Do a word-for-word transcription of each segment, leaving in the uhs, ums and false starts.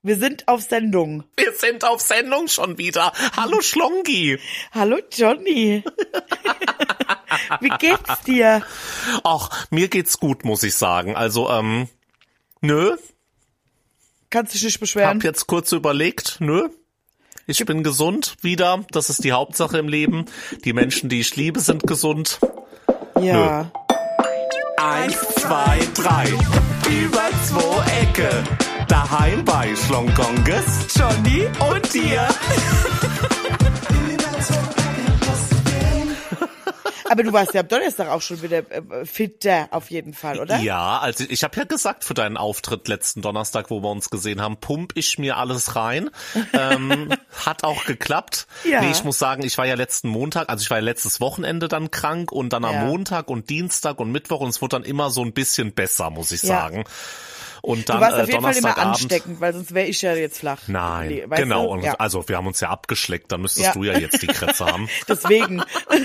Wir sind auf Sendung. Wir sind auf Sendung schon wieder. Hallo Schlongi. Hallo Johnny. Wie geht's dir? Ach, mir geht's gut, muss ich sagen. Also, ähm, nö. Kannst dich nicht beschweren? Hab jetzt kurz überlegt, nö. Ich bin gesund wieder. Das ist die Hauptsache im Leben. Die Menschen, die ich liebe, sind gesund. Ja. Nö. Eins, zwei, drei. Über zwei Ecke. Daheim bei Schlongonges, Johnny und dir. Aber du warst ja am Donnerstag auch schon wieder äh, fitter auf jeden Fall, oder? Ja, also ich habe ja gesagt für deinen Auftritt letzten Donnerstag, wo wir uns gesehen haben, pump ich mir alles rein. ähm, hat auch geklappt. Ja. Nee, ich muss sagen, ich war ja letzten Montag, also ich war ja letztes Wochenende dann krank und dann am Ja. Montag und Dienstag und Mittwoch und es wurde dann immer so ein bisschen besser, muss ich Ja. sagen. Und dann Du warst äh, auf jeden Fall immer Donnerstagabend. ansteckend, weil sonst wäre ich ja jetzt flach. Nein, Nee, weißt genau. du? Und Ja. also wir haben uns ja abgeschleckt, dann müsstest Ja. du ja jetzt die Krätze haben. Deswegen.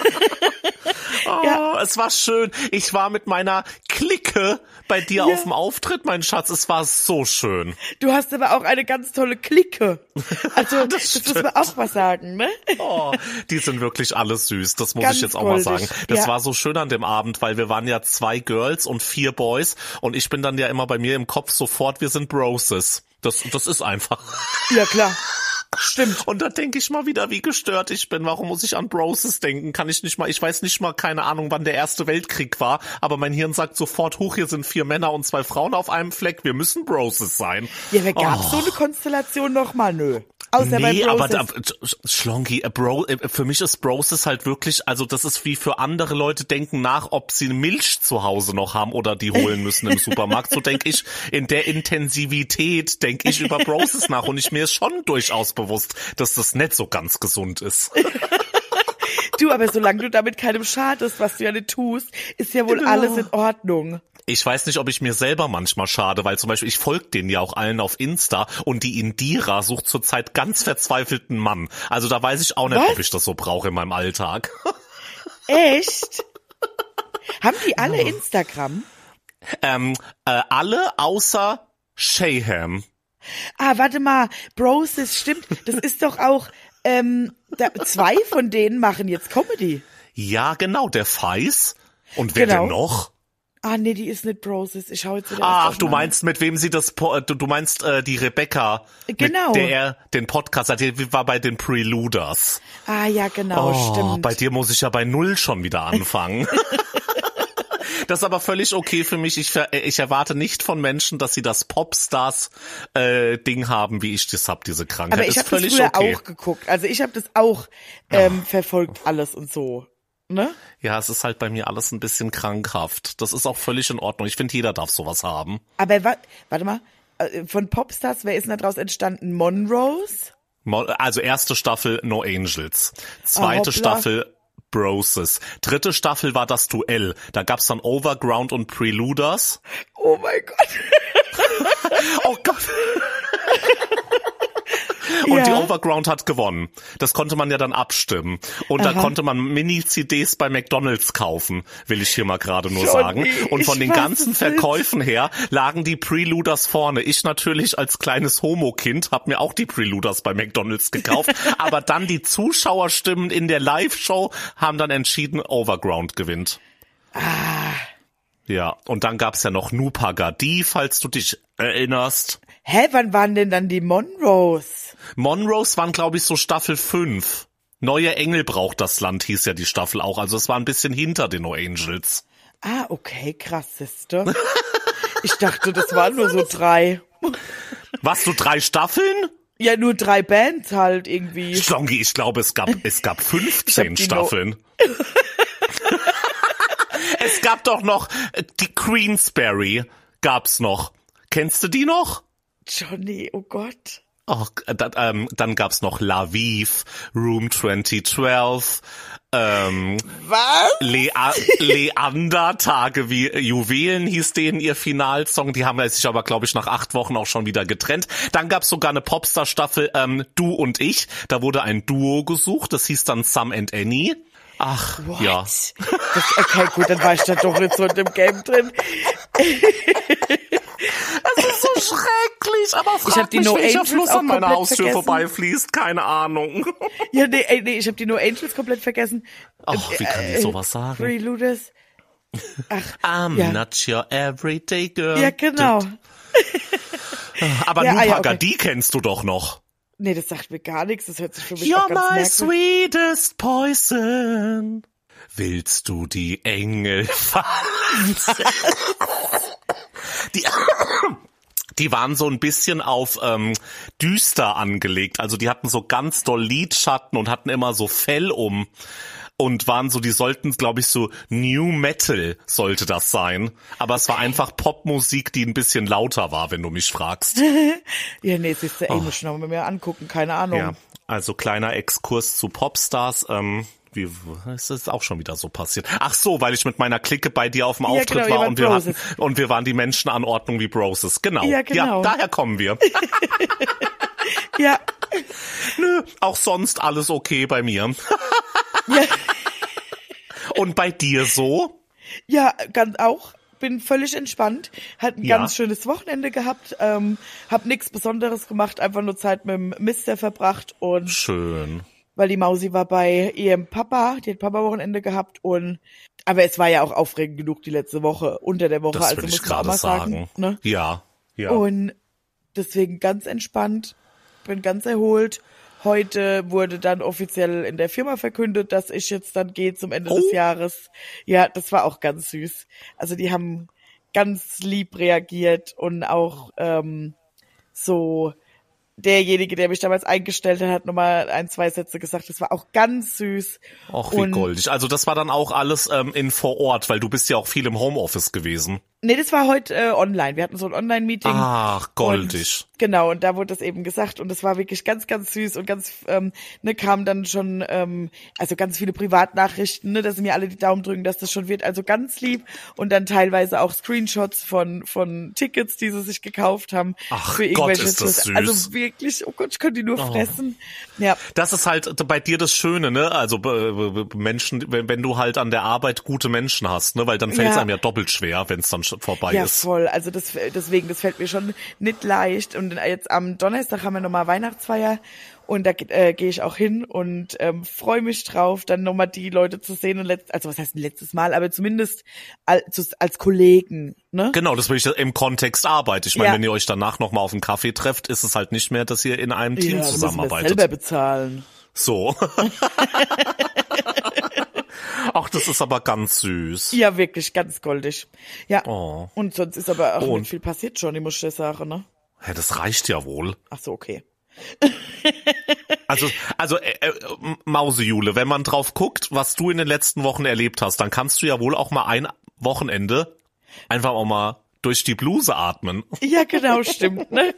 Oh, Ja. es war schön. Ich war mit meiner Clique bei dir Ja. auf dem Auftritt, mein Schatz. Es war so schön. Du hast aber auch eine ganz tolle Clique. Also, das, Das muss man auch mal sagen, ne? Oh, die sind wirklich alle süß. Das muss Ganz ich jetzt auch mal goldig. sagen. Das Ja. war so schön an dem Abend, weil wir waren ja zwei Girls und vier Boys und ich bin dann ja immer bei mir im Kopf sofort, wir sind Broses. Das, das ist einfach. Ja, klar. Stimmt. Und da denke ich mal wieder, wie gestört ich bin. Warum muss ich an Broses denken? Kann ich nicht mal, ich weiß nicht mal, keine Ahnung, wann der Erste Weltkrieg war, aber mein Hirn sagt sofort, huch, hier sind vier Männer und zwei Frauen auf einem Fleck. Wir müssen Broses sein. Ja, wer gab's Oh. so eine Konstellation noch mal? Nö. Außer Nee, bei aber Broses. da, Schlongi, äh, Bro, äh, für mich ist Broses halt wirklich, also das ist wie für andere Leute denken nach, ob sie Milch zu Hause noch haben oder die holen müssen im Supermarkt. So denke ich, in der Intensivität denke ich über Broses nach und ich mir ist schon durchaus bewusst, dass das nicht so ganz gesund ist. Du, aber solange du damit keinem schadest, was du ja nicht tust, ist ja wohl Genau. alles in Ordnung. Ich weiß nicht, ob ich mir selber manchmal schade, weil zum Beispiel ich folge denen ja auch allen auf Insta und die Indira sucht zurzeit ganz verzweifelten Mann. Also da weiß ich auch nicht, Was? ob ich das so brauche in meinem Alltag. Echt? Haben die alle Instagram? ähm, äh, alle außer Shayham. Ah, warte mal, Broses, stimmt. Das ist doch auch, ähm, da, zwei von denen machen jetzt Comedy. Ja, genau, der Feis. Und wer Genau. denn noch? Ah, nee, die ist nicht Broses. Ich schau jetzt wieder. Ach, erst auf du mal. meinst, mit wem sie das, Po- äh, du, du meinst äh, die Rebecca, Genau. mit der er den Podcast hat, die war bei den Preluders. Ah, ja, genau, Oh, stimmt. bei dir muss ich ja bei Null schon wieder anfangen. Das ist aber völlig okay für mich. Ich, ver- ich erwarte nicht von Menschen, dass sie das Popstars-Ding haben, wie ich das hab, diese Krankheit. Aber ich ist habe das völlig früher okay. auch geguckt. Also ich habe das auch ähm, verfolgt, alles und so. Ne? Ja, es ist halt bei mir alles ein bisschen krankhaft. Das ist auch völlig in Ordnung. Ich finde, jeder darf sowas haben. Aber wa warte mal, äh, von Popstars, wer ist denn daraus entstanden? Monrose? Mo- Also erste Staffel No Angels. Zweite hoppla. Staffel Broses. Dritte Staffel war das Duell. Da gab's dann Overground und Preluders. Oh mein Gott. Oh Gott. Und Ja. die Overground hat gewonnen. Das konnte man ja dann abstimmen. Und da Aha. konnte man Mini-C Ds bei McDonald's kaufen, will ich hier mal gerade nur Johnny, sagen. Und von ich den weiß ganzen es nicht. Verkäufen her lagen die Preluders vorne. Ich natürlich als kleines Homo-Kind habe mir auch die Preluders bei McDonald's gekauft. Aber dann die Zuschauerstimmen in der Live-Show haben dann entschieden, Overground gewinnt. Ah. Ja, und dann gab's ja noch Nupagadi, falls du dich erinnerst. Hä, wann waren denn dann die Monrose? Monrose waren, glaube ich, so Staffel fünf. Neue Engel braucht das Land, hieß ja die Staffel auch. Also es war ein bisschen hinter den No Angels. Ah, okay, krass, siehste. Ich dachte, das waren nur so drei. Was, so drei Staffeln? Ja, nur drei Bands halt irgendwie. Schlongi, ich glaube, es gab, es gab fünfzehn die Staffeln. Es gab doch noch äh, die Queensberry gab's noch. Kennst du die noch? Johnny, oh Gott. Oh, da, ähm, dann gab's noch La Vive, Room zwanzig zwölf, ähm, Was? Lea Leander, Tage wie Juwelen hieß denen ihr Finalsong. Die haben sich aber, glaube ich, nach acht Wochen auch schon wieder getrennt. Dann gab's sogar eine Popstar-Staffel, ähm, Du und ich. Da wurde ein Duo gesucht, das hieß dann Sam and Annie. Ach, What? ja. Das, okay, gut, dann war ich da doch nicht so in dem Game drin. Das ist so schrecklich, aber Ich frag hab die mich, No welcher Angels Fluss auch an meiner komplett Haustür vergessen. vorbeifließt, keine Ahnung. Ja, nee, ey, nee, ich habe die No Angels komplett vergessen. Oh, wie kann die sowas sagen? Freeloaders. Ach, I'm ja. not your everyday girl. Ja, genau. Aber Ja, New ah, ja, Pagadi kennst du doch noch. Nee, das sagt mir gar nichts. Das hört sich für mich auch You're ganz my merkwürdig. sweetest poison. Willst du die Engel verlassen? die, die waren so ein bisschen auf ähm, düster angelegt. Also die hatten so ganz doll Lidschatten und hatten immer so Fell um. Und waren so, die sollten, glaube ich, so New Metal sollte das sein. Aber es war einfach Popmusik, die ein bisschen lauter war, wenn du mich fragst. Ja, nee, siehst du, ey, muss ich noch mal mir angucken, keine Ahnung. Ja, also kleiner Exkurs zu Popstars. Ähm, wie ist das auch schon wieder so passiert? Ach so, weil ich mit meiner Clique bei dir auf dem Ja, Auftritt genau, ihr war wart und wir Broses. hatten, und wir waren die Menschenanordnung wie Broses. Genau. Ja, genau. Ja, daher kommen wir. Ja. Nö, auch sonst alles okay bei mir. Ja. Und bei dir so? Ja, ganz auch. Bin völlig entspannt. Hat ein Ja. ganz schönes Wochenende gehabt. Ähm, hab nichts Besonderes gemacht, einfach nur Zeit mit dem Mister verbracht und Schön. weil die Mausi war bei ihrem Papa, die hat Papa-Wochenende gehabt und aber es war ja auch aufregend genug die letzte Woche, unter der Woche, Das also will ich muss man auch gerade mal sagen. sagen. Ne? Ja, ja. Und deswegen ganz entspannt, bin ganz erholt. Heute wurde dann offiziell in der Firma verkündet, dass ich jetzt dann gehe zum Ende Oh. des Jahres. Ja, das war auch ganz süß. Also die haben ganz lieb reagiert und auch ähm, so derjenige, der mich damals eingestellt hat, hat nochmal ein, zwei Sätze gesagt. Das war auch ganz süß. Och, wie Und- goldig. Also das war dann auch alles ähm, in vor Ort, weil du bist ja auch viel im Homeoffice gewesen. Nee, das war heute äh, online. Wir hatten so ein Online-Meeting. Ach, goldig. Und, genau, und da wurde das eben gesagt und das war wirklich ganz, ganz süß und ganz, ähm, ne, kamen dann schon, ähm, also ganz viele Privatnachrichten, ne, dass sie mir alle die Daumen drücken, dass das schon wird, also ganz lieb und dann teilweise auch Screenshots von von Tickets, die sie sich gekauft haben. Ach für Gott, irgendwelche ist das Tours. süß. Also wirklich, oh Gott, ich könnte die nur fressen. Ja, Das ist halt bei dir das Schöne, ne? Also äh, Menschen, wenn, wenn du halt an der Arbeit gute Menschen hast, ne? Weil dann fällt es Ja. einem ja doppelt schwer, wenn es dann schon vorbei ja, ist. voll. Also das, deswegen, das fällt mir schon nicht leicht. Und jetzt am Donnerstag haben wir nochmal Weihnachtsfeier und da äh, gehe ich auch hin und ähm, freue mich drauf, dann nochmal die Leute zu sehen und letzt, also was heißt ein letztes Mal, aber zumindest als, als Kollegen, ne? Genau, das will ich im Kontext Arbeit. Ich meine, Ja. wenn ihr euch danach nochmal auf einen Kaffee trefft, ist es halt nicht mehr, dass ihr in einem Team Ja, müssen wir zusammenarbeitet. selber bezahlen. So. Ach, das ist aber ganz süß. Ja, wirklich, ganz goldig. Ja, Oh. und sonst ist aber auch Und- nicht viel passiert schon, ich muss dir sagen, ne? Ja, das reicht ja wohl. Ach so, okay. Also, also äh, äh, Mausejule, wenn man drauf guckt, was du in den letzten Wochen erlebt hast, dann kannst du ja wohl auch mal ein Wochenende einfach auch mal durch die Bluse atmen. Ja, genau, stimmt, ne?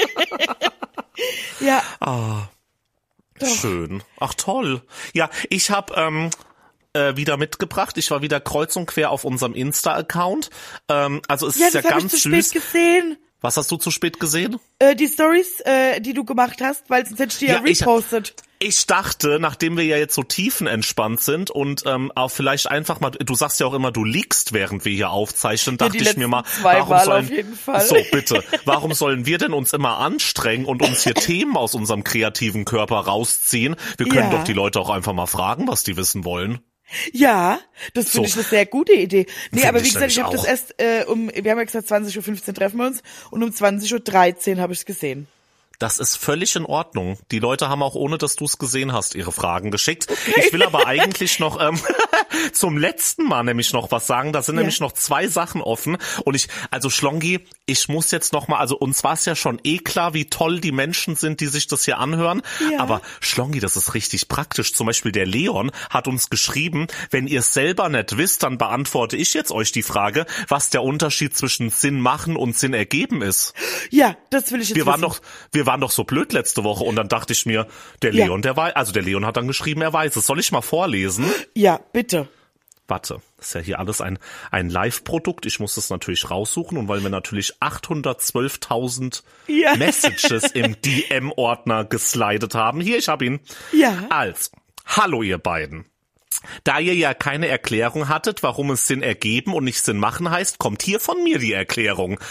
Ja, Schön. Ach toll. Ja, ich habe ähm, äh, wieder mitgebracht. Ich war wieder kreuz und quer auf unserem Insta-Account. Ähm, also es ja, ist ja das habe ich ganz zu süß. spät gesehen. Was hast du zu spät gesehen? Äh, die Stories, äh, die du gemacht hast, weil sonst hätte ich die ja, Ja, ich- repostet. Ich dachte, nachdem wir ja jetzt so tiefenentspannt sind und ähm, auch vielleicht einfach mal, du sagst ja auch immer, du liegst, während wir hier aufzeichnen, Ja, dachte die ich mir mal, letzten zwei warum Mal sollen, auf jeden Fall. so bitte, warum sollen wir denn uns immer anstrengen und uns hier Themen aus unserem kreativen Körper rausziehen? Wir können Ja. doch die Leute auch einfach mal fragen, was die wissen wollen. Ja, das finde So. ich eine sehr gute Idee. Nee, Find aber wie ich gesagt, ich habe nämlich das erst äh, um, wir haben ja gesagt, zwanzig Uhr fünfzehn treffen wir uns und um zwanzig Uhr dreizehn habe ich es gesehen. Das ist völlig in Ordnung. Die Leute haben auch, ohne dass du es gesehen hast, ihre Fragen geschickt. Ich will aber eigentlich noch ähm, zum letzten Mal nämlich noch was sagen. Da sind Ja. nämlich noch zwei Sachen offen. Und ich, also Schlongi, ich muss jetzt noch mal, also uns war es ja schon eh klar, wie toll die Menschen sind, die sich das hier anhören. Ja. Aber Schlongi, das ist richtig praktisch. Zum Beispiel der Leon hat uns geschrieben, wenn ihr es selber nicht wisst, dann beantworte ich jetzt euch die Frage, was der Unterschied zwischen Sinn machen und Sinn ergeben ist. Ja, das will ich jetzt Wir waren wissen. doch, wir waren doch so blöd letzte Woche und dann dachte ich mir, der Ja. Leon, der weiß, also der Leon hat dann geschrieben, er weiß es. Soll ich mal vorlesen? Ja, bitte. Warte, ist ja hier alles ein, ein Live-Produkt. Ich muss das natürlich raussuchen und weil wir natürlich achthundertzwölftausend Ja. Messages im D M-Ordner geslidet haben. Hier, ich habe ihn. Ja. Also, hallo ihr beiden. Da ihr ja keine Erklärung hattet, warum es Sinn ergeben und nicht Sinn machen heißt, kommt hier von mir die Erklärung.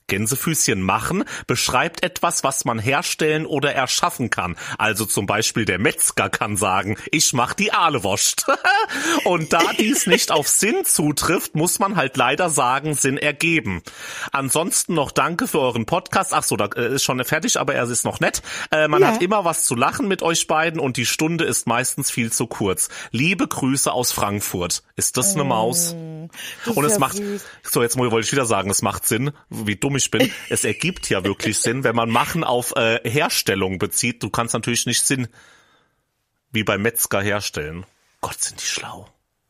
Gänsefüßchen machen beschreibt etwas, was man herstellen oder erschaffen kann. Also zum Beispiel der Metzger kann sagen, ich mach die Ahlewurst. Und da dies nicht auf Sinn zutrifft, muss man halt leider sagen, Sinn ergeben. Ansonsten noch danke für euren Podcast. Ach so, da ist schon fertig, aber er ist noch nett. Äh, man Ja. hat immer was zu lachen mit euch beiden und die Stunde ist meistens viel zu kurz. Liebe Grüße aus Frankfurt. Ist das eine Maus? Das Und ist es ja macht, süß. so jetzt wollte ich wieder sagen, es macht Sinn, wie dumm ich bin. Es ergibt ja wirklich Sinn, wenn man Machen auf äh, Herstellung bezieht. Du kannst natürlich nicht Sinn wie beim Metzger herstellen. Gott, sind die schlau.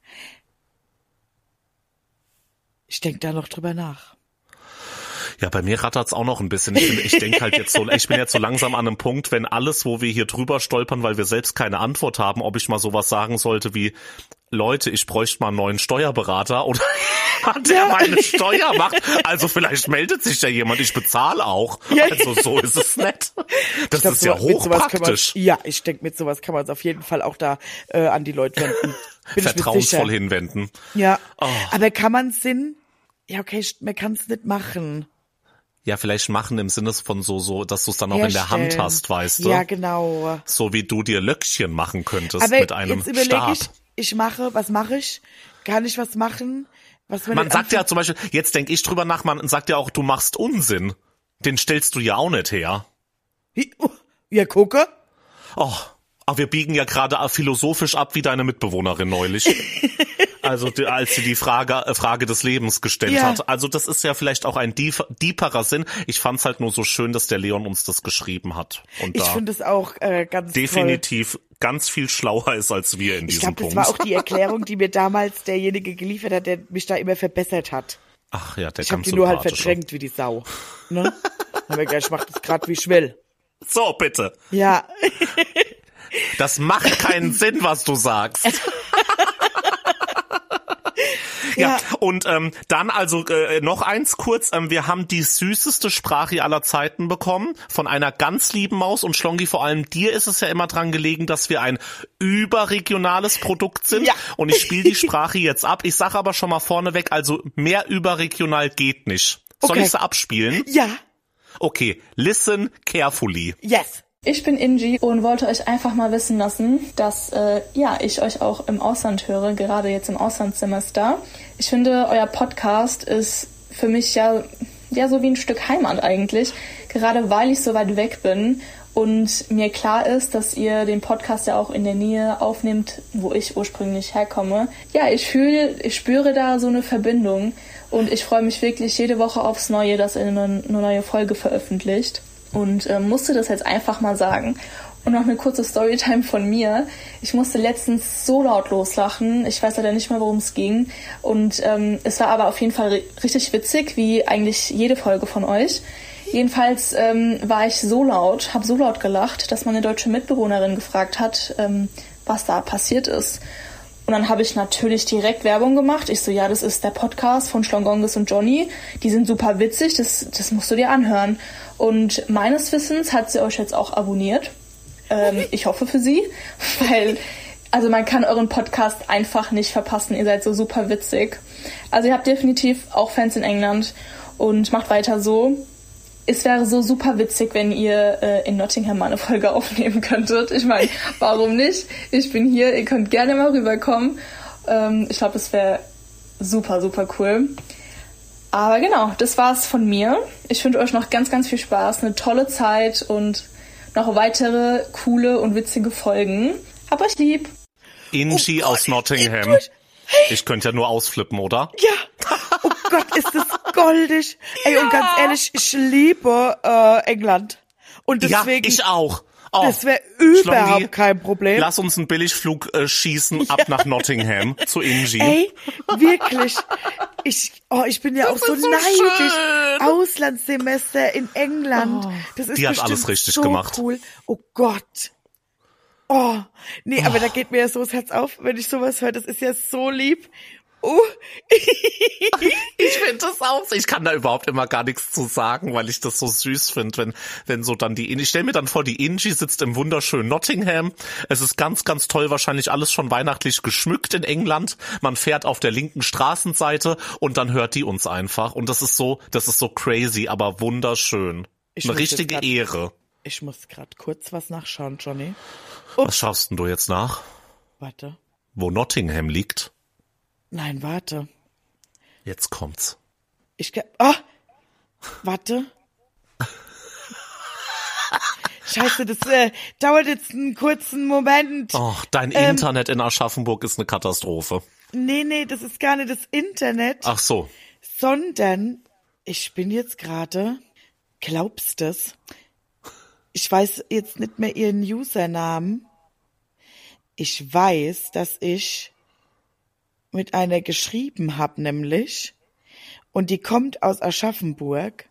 Ich denk da noch drüber nach. Ja, bei mir rattert's auch noch ein bisschen. Ich, bin- ich denke halt jetzt so, ich bin jetzt so langsam an einem Punkt, wenn alles, wo wir hier drüber stolpern, weil wir selbst keine Antwort haben, ob ich mal sowas sagen sollte wie, Leute, ich bräuchte mal einen neuen Steuerberater oder der Ja. meine Steuer macht. Also vielleicht meldet sich ja jemand, ich bezahle auch. Ja. Also so ist es nicht. Das Ich glaub, ist ja so- mit sowas kann hochpraktisch. Man, ja, ich denke, mit sowas kann man es auf jeden Fall auch da äh, an die Leute wenden. Bin ich mir Vertrauensvoll sicher. hinwenden. Ja, Oh. aber kann man Sinn? Ja, okay, ich- man kann es nicht machen. Ja, vielleicht machen im Sinne von so, so, dass du es dann auch in der Hand Herstellen. hast, weißt du? Ja, genau. So wie du dir Löckchen machen könntest Aber mit einem jetzt überlege Stab. ich, ich mache, was mache ich? Kann ich was machen? Was man Man nicht sagt ja anfängt- zum Beispiel, jetzt denke ich drüber nach, man sagt ja auch, du machst Unsinn. Den stellst du ja auch nicht her. Wie- oh, Ja, gucke. Oh, aber wir biegen ja gerade philosophisch ab wie deine Mitbewohnerin neulich. Also die, als sie die Frage, äh, Frage des Lebens gestellt Ja. hat. Also das ist ja vielleicht auch ein deep, deeperer Sinn. Ich fand's halt nur so schön, dass der Leon uns das geschrieben hat. Und Ich da finde es auch äh, ganz toll. definitiv ganz viel schlauer ist als wir in Ich diesem glaube, das Punkt. war auch die Erklärung, die mir damals derjenige geliefert hat, der mich da immer verbessert hat. Ach ja, der Ich habe ganz die nur halt sympathische. verdrängt wie die Sau. Ne? Aber gleich, ich mach das gerade wie ich will. So, bitte. Ja. Das macht keinen Sinn, was du sagst. Ja, Ja. und ähm, dann also äh, noch eins kurz. Ähm, wir haben die süßeste Sprache aller Zeiten bekommen von einer ganz lieben Maus. Und Schlongi, vor allem dir ist es ja immer dran gelegen, dass wir ein überregionales Produkt sind. Ja. Und ich spiele die Sprache jetzt ab. Ich sage aber schon mal vorneweg, also mehr überregional geht nicht. Soll Okay. ich sie abspielen? Ja. Okay, listen carefully. Yes. Ich bin Inji und wollte euch einfach mal wissen lassen, dass äh, ja ich euch auch im Ausland höre, gerade jetzt im Auslandssemester. Ich finde, euer Podcast ist für mich ja, ja so wie ein Stück Heimat eigentlich, gerade weil ich so weit weg bin und mir klar ist, dass ihr den Podcast ja auch in der Nähe aufnehmt, wo ich ursprünglich herkomme. Ja, ich fühle, ich spüre da so eine Verbindung und ich freue mich wirklich jede Woche aufs Neue, dass ihr eine, eine neue Folge veröffentlicht. Und äh, musste das jetzt einfach mal sagen. Und noch eine kurze Storytime von mir. Ich musste letztens so laut loslachen. Ich weiß leider nicht mehr, worum es ging. Und ähm, es war aber auf jeden Fall ri- richtig witzig, wie eigentlich jede Folge von euch. Jedenfalls ähm, war ich so laut, habe so laut gelacht, dass meine deutsche Mitbewohnerin gefragt hat, ähm, was da passiert ist. Und dann habe ich natürlich direkt Werbung gemacht. Ich so, ja, das ist der Podcast von Schlongonges und Johnny. Die sind super witzig, das, das musst du dir anhören. Und meines Wissens hat sie euch jetzt auch abonniert. Ähm, ich hoffe für sie, weil also man kann euren Podcast einfach nicht verpassen. Ihr seid so super witzig. Also ihr habt definitiv auch Fans in England und macht weiter so. Es wäre so super witzig, wenn ihr äh, in Nottingham mal eine Folge aufnehmen könntet. Ich meine, warum nicht? Ich bin hier, ihr könnt gerne mal rüberkommen. Ähm, ich glaube, das wäre super, super cool. Aber genau, das war's von mir. Ich wünsche euch noch ganz, ganz viel Spaß, eine tolle Zeit und noch weitere coole und witzige Folgen. Hab euch lieb. Inji Oh aus Gott, Nottingham. durch- Ich könnte ja nur ausflippen, oder? Ja. Oh Gott, ist das goldig. Ey, und ganz ehrlich, ich liebe äh, England. Und deswegen, ja, ich auch. Oh, das wäre überhaupt Schlongi, kein Problem. Lass uns einen Billigflug äh, schießen ab nach Nottingham zu Inji. Ey, wirklich. Ich, oh, ich bin ja auch so, ist so neidisch. schön. Auslandssemester in England. Das ist Die hat bestimmt alles richtig so gemacht. cool. Oh Gott. Oh, nee, aber da geht mir ja so das Herz auf, wenn ich sowas höre. Das ist ja so lieb. Oh. Ich finde das auch. Ich kann da überhaupt immer gar nichts zu sagen, weil ich das so süß finde, wenn wenn so dann die. Ich stelle mir dann vor, die Ingi sitzt im wunderschönen Nottingham. Es ist ganz, ganz toll, wahrscheinlich alles schon weihnachtlich geschmückt in England. Man fährt auf der linken Straßenseite und dann hört die uns einfach. Und das ist so, das ist so crazy, aber wunderschön. Ich Eine richtige grad, Ehre. Ich muss gerade kurz was nachschauen, Johnny. Ups. Was schaust denn du jetzt nach? Warte. Wo Nottingham liegt? Nein, warte. Jetzt kommt's. Ich glaube, ah, warte. Scheiße, das äh, dauert jetzt einen kurzen Moment. Oh, dein ähm, Internet in Aschaffenburg ist eine Katastrophe. Nee, nee, das ist gar nicht das Internet. Ach so. Sondern, ich bin jetzt gerade, glaubst du's? Ich weiß jetzt nicht mehr ihren Usernamen. Ich weiß, dass ich mit einer geschrieben habe, nämlich. Und die kommt aus Aschaffenburg.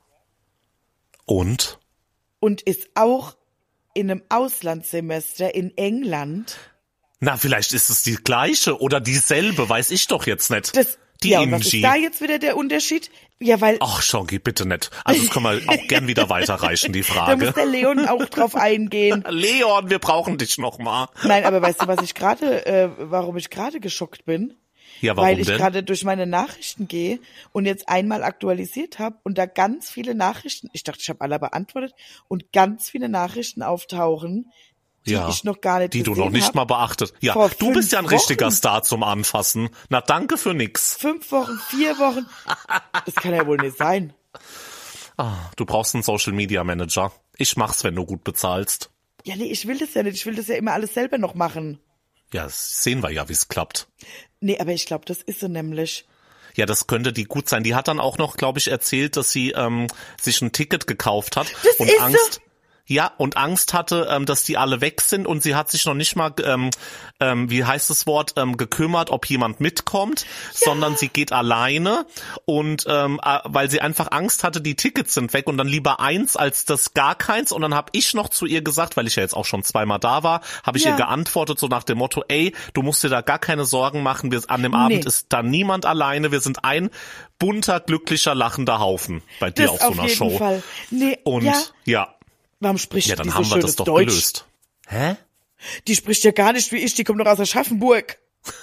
Und? Und ist auch in einem Auslandssemester in England. Na, vielleicht ist es die gleiche oder dieselbe, weiß ich doch jetzt nicht. Das, die ja, Ingi. und was ist da jetzt wieder der Unterschied? Ja, weil... Ach, Schonki, bitte nicht. Also das können wir auch gern wieder weiterreichen, die Frage. Da muss der Leon auch drauf eingehen. Leon, wir brauchen dich noch mal. Nein, aber weißt du, was ich gerade, äh, warum ich gerade geschockt bin? Ja, warum Weil ich denn? gerade durch meine Nachrichten gehe und jetzt einmal aktualisiert habe und da ganz viele Nachrichten, ich dachte, ich habe alle beantwortet, und ganz viele Nachrichten auftauchen, die ja, ich noch gar nicht die gesehen du noch nicht hab. mal beachtet. Ja, Vor du bist ja ein fünf richtiger Wochen. Star zum Anfassen. Na, danke für nix. Fünf Wochen, vier Wochen. Das kann ja wohl nicht sein. Ah, du brauchst einen Social Media Manager. Ich mach's, wenn du gut bezahlst. Ja, nee, ich will das ja nicht. Ich will das ja immer alles selber noch machen. Ja, das sehen wir ja, wie's klappt. Nee, aber ich glaube, das ist sie nämlich. Ja, das könnte die gut sein. Die hat dann auch noch, glaube ich, erzählt, dass sie ähm, sich ein Ticket gekauft hat Das und ist Angst. so. Ja, und Angst hatte, ähm, dass die alle weg sind und sie hat sich noch nicht mal, ähm, ähm, wie heißt das Wort, ähm, gekümmert, ob jemand mitkommt, ja. sondern sie geht alleine und ähm, äh, weil sie einfach Angst hatte, die Tickets sind weg und dann lieber eins als das gar keins. Und dann habe ich noch zu ihr gesagt, weil ich ja jetzt auch schon zweimal da war, habe ich ja. ihr geantwortet so nach dem Motto, ey, du musst dir da gar keine Sorgen machen, wir, an dem nee. Abend ist da niemand alleine, wir sind ein bunter, glücklicher, lachender Haufen bei dir das auf so auf einer jeden Show. Fall. Nee, und ja. ja. Warum spricht Ja, die dann so haben wir schönes das doch Deutsch? gelöst. Hä? Die spricht ja gar nicht wie ich, die kommt doch aus Aschaffenburg.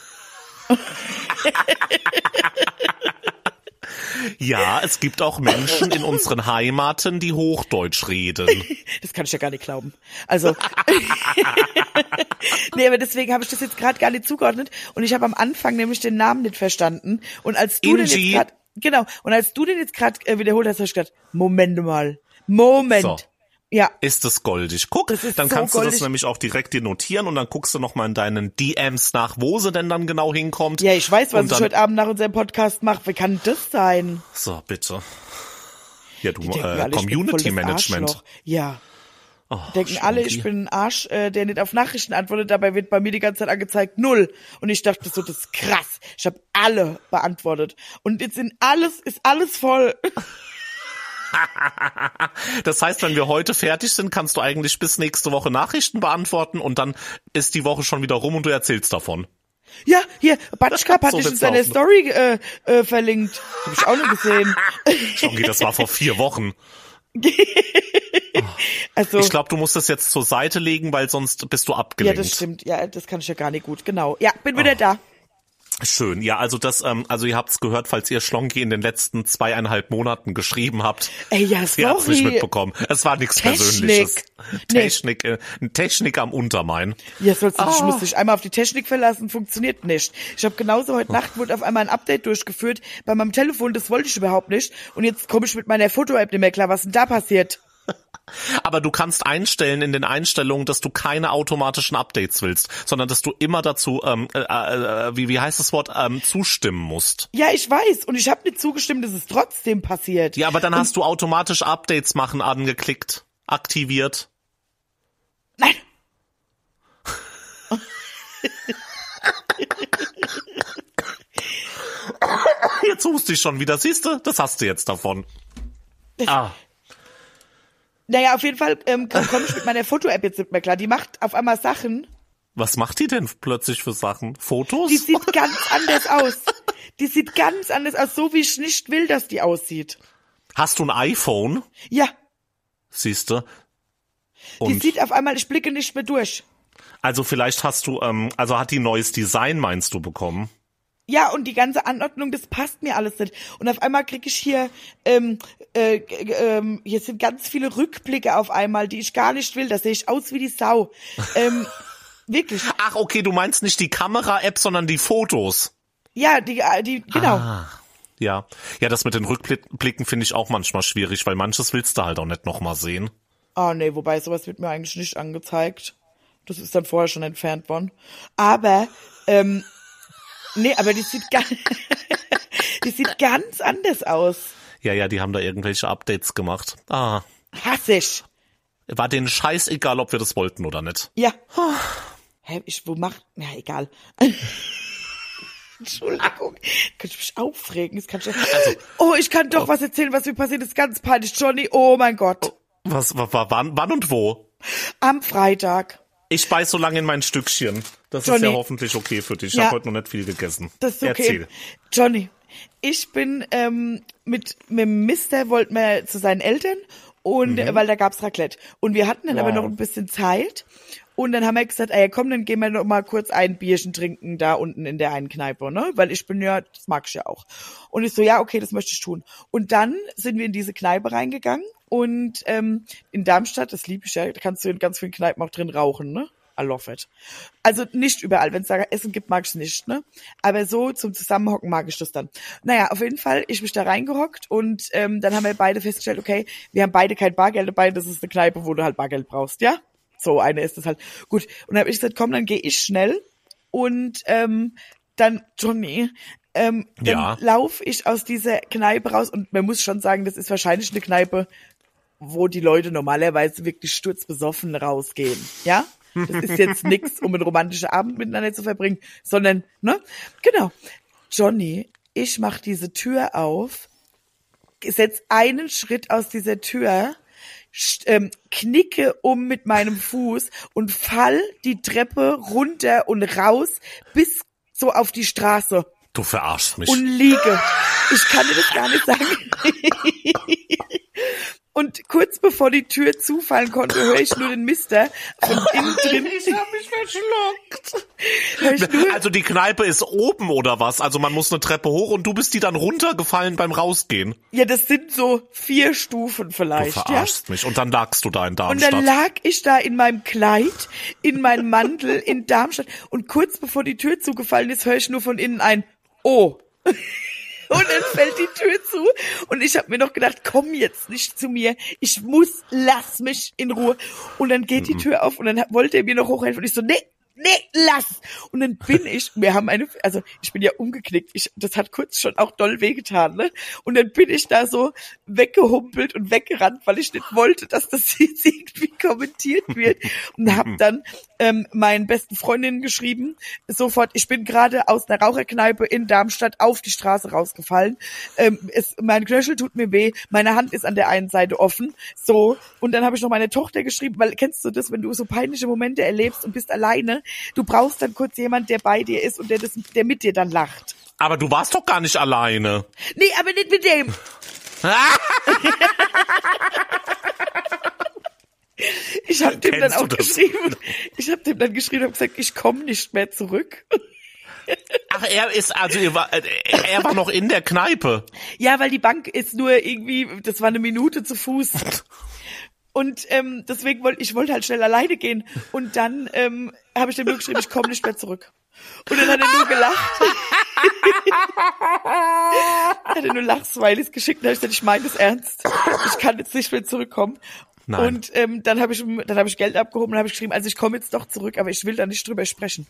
Ja, es gibt auch Menschen in unseren Heimaten, die Hochdeutsch reden. Das kann ich ja gar nicht glauben. Also, nee, aber deswegen habe ich das jetzt gerade gar nicht zugeordnet und ich habe am Anfang nämlich den Namen nicht verstanden und als du Ingi. den jetzt gerade, genau, und als du den jetzt gerade äh, wiederholt hast, habe ich gedacht, Moment mal, Moment. So. Ja. Ist es goldig. Guck, Das ist dann so kannst goldig. du das nämlich auch direkt dir notieren und dann guckst du noch mal in deinen D Ms nach, wo sie denn dann genau hinkommt. Ja, ich weiß, was Und ich dann- heute Abend nach unserem Podcast mache. Wie kann das sein? So, bitte. Ja, du, Die denken äh, alle, ich bin voll Community das Management. Arschloch. Ja. Oh, Denken alle, Schnucki. ich bin ein Arsch, äh, der nicht auf Nachrichten antwortet. Dabei wird bei mir die ganze Zeit angezeigt null. Und ich dachte so, das ist krass. Ich habe alle beantwortet. Und jetzt sind alles, ist alles voll. Das heißt, wenn wir heute fertig sind, kannst du eigentlich bis nächste Woche Nachrichten beantworten und dann ist die Woche schon wieder rum und du erzählst davon. Ja, hier, Batschkap hat So dich in wird's seiner laufen. Story äh, äh, verlinkt. Hab ich auch nicht gesehen. Schonki, das war vor vier Wochen. Also, Ich glaube, du musst das jetzt zur Seite legen, weil sonst bist du ja, abgelenkt. das stimmt. Ja, das kann ich ja gar nicht gut. Genau. Ja, bin wieder da. Schön. Ja, also das, ähm, also ihr habt's gehört, falls ihr Schlonki in den letzten zweieinhalb Monaten geschrieben habt. Ey, ja, Sie hat's nicht sorry. mitbekommen. Es war nichts Technik. Persönliches. Nee. Technik, äh, Technik am Untermain. Ja, sollst du, ich Ah. muss dich einmal auf die Technik verlassen, funktioniert nicht. Ich habe genauso heute Nacht wurde auf einmal ein Update durchgeführt bei meinem Telefon, das wollte ich überhaupt nicht. Und jetzt komme ich mit meiner Foto-App nicht mehr klar, was denn da passiert? Aber du kannst einstellen in den Einstellungen, dass du keine automatischen Updates willst, sondern dass du immer dazu, ähm, äh, äh, wie, wie heißt das Wort, ähm, zustimmen musst. Ja, ich weiß. Und ich habe nicht zugestimmt, dass es trotzdem passiert. Ja, aber dann hast du automatisch Updates machen angeklickt, aktiviert. Nein. Jetzt hust ich schon wieder, siehst du? Das hast du jetzt davon. Ah. Naja, auf jeden Fall ähm, komme ich mit meiner Foto-App jetzt nicht mehr klar. Die macht auf einmal Sachen. Was macht die denn plötzlich für Sachen? Fotos? Die sieht ganz anders aus. Die sieht ganz anders aus, so wie ich nicht will, dass die aussieht. Hast du ein iPhone? Ja. Siehst du? Die sieht auf einmal, ich blicke nicht mehr durch. Also vielleicht hast du, ähm, also hat die neues Design, meinst du, bekommen? Ja, und die ganze Anordnung, das passt mir alles nicht. Und auf einmal kriege ich hier, ähm, äh, ähm, hier sind ganz viele Rückblicke auf einmal, die ich gar nicht will. Da sehe ich aus wie die Sau. Ähm, wirklich. Ach, okay, du meinst nicht die Kamera-App, sondern die Fotos. Ja, die, die, genau. Ah, ja. Ja, das mit den Rückblicken finde ich auch manchmal schwierig, weil manches willst du halt auch nicht nochmal sehen. Ah, nee, wobei sowas wird mir eigentlich nicht angezeigt. Das ist dann vorher schon entfernt worden. Aber, ähm, nee, aber die sieht ganz, die sieht ganz anders aus. Ja, ja, die haben da irgendwelche Updates gemacht. Ah. Hass ich. War denen scheißegal, ob wir das wollten oder nicht. Ja. Hä, ich, wo mach, ja, egal. Entschuldigung. Kann ich mich aufregen? Das kann ich, also, oh, ich kann doch oh. was erzählen, was mir passiert ist. Ganz peinlich, Johnny. Oh mein Gott. Was, was, wann, wann und wo? Am Freitag. Ich beiß so lange in mein Stückchen. Das Johnny. Ist ja hoffentlich okay für dich. Ich ja. habe heute noch nicht viel gegessen. Das ist okay. Erzähl. Johnny, ich bin ähm, mit mit Mister wollten wir zu seinen Eltern und mhm. weil da gab's Raclette und wir hatten dann wow. aber noch ein bisschen Zeit und dann haben wir gesagt, ey, komm, dann gehen wir noch mal kurz ein Bierchen trinken da unten in der einen Kneipe, ne? Weil ich bin ja, das mag ich ja auch. Und ich so, ja, okay, das möchte ich tun. Und dann sind wir in diese Kneipe reingegangen. Und ähm, in Darmstadt, das liebe ich ja, da kannst du in ganz vielen Kneipen auch drin rauchen, ne? I love it. Also nicht überall, wenn es da Essen gibt, mag ich es nicht, ne? Aber so zum Zusammenhocken mag ich das dann. Naja, auf jeden Fall, ich mich da reingehockt und ähm, dann haben wir beide festgestellt, okay, wir haben beide kein Bargeld dabei, das ist eine Kneipe, wo du halt Bargeld brauchst, ja? So eine ist das halt. Gut, und dann habe ich gesagt, komm, dann gehe ich schnell und ähm, dann, Johnny, ähm, dann ja. laufe ich aus dieser Kneipe raus und man muss schon sagen, das ist wahrscheinlich eine Kneipe, wo die Leute normalerweise wirklich sturzbesoffen rausgehen, ja? Das ist jetzt nichts, um einen romantischen Abend miteinander zu verbringen, sondern, ne? Genau. Johnny, ich mach diese Tür auf, setz einen Schritt aus dieser Tür, ähm, knicke um mit meinem Fuß und fall die Treppe runter und raus bis so auf die Straße. Du verarschst mich. Und liege. Ich kann dir das gar nicht sagen. Und kurz bevor die Tür zufallen konnte, höre ich nur den Mister von innen drin. Ich hab mich verschluckt. Also die Kneipe ist oben oder was? Also man muss eine Treppe hoch und du bist die dann runtergefallen beim Rausgehen? Ja, das sind so vier Stufen vielleicht. Du verarschst ja? mich. Und dann lagst du da in Darmstadt. Und dann lag ich da in meinem Kleid, in meinem Mantel in Darmstadt. Und kurz bevor die Tür zugefallen ist, höre ich nur von innen ein Oh. Und dann fällt die Tür zu und ich habe mir noch gedacht, komm jetzt nicht zu mir, ich muss, lass mich in Ruhe. Und dann geht die Tür auf und dann wollte er mir noch hochhelfen und ich so, nee, nee, lass. Und dann bin ich, wir haben eine, also ich bin ja umgeknickt, ich, das hat kurz schon auch doll wehgetan, ne? Und dann bin ich da so weggehumpelt und weggerannt, weil ich nicht wollte, dass das jetzt irgendwie kommentiert wird. Und habe dann ähm, meinen besten Freundinnen geschrieben, sofort, ich bin gerade aus einer Raucherkneipe in Darmstadt auf die Straße rausgefallen. Ähm, es, mein Knöchel tut mir weh, meine Hand ist an der einen Seite offen. So, und dann habe ich noch meine Tochter geschrieben, weil kennst du das, wenn du so peinliche Momente erlebst und bist alleine, du brauchst dann kurz jemand, der bei dir ist und der, das, der mit dir dann lacht. Aber du warst doch gar nicht alleine. Nee, aber nicht mit dem. Ich habe dem dann auch geschrieben, ich habe dem dann geschrieben und gesagt, ich komme nicht mehr zurück. Ach, er ist, also er war, er war noch in der Kneipe. Ja, weil die Bank ist nur irgendwie, das war eine Minute zu Fuß. Und ähm, deswegen wollte ich wollte halt schnell alleine gehen. Und dann ähm, habe ich dem nur geschrieben, ich komme nicht mehr zurück. Und dann hat er nur gelacht. Hat er nur Lachsmilies geschickt und habe ich gesagt, ich meine das ernst. Ich kann jetzt nicht mehr zurückkommen. Nein. Und ähm, dann habe ich dann habe ich Geld abgehoben und habe ich geschrieben, also ich komme jetzt doch zurück, aber ich will da nicht drüber sprechen.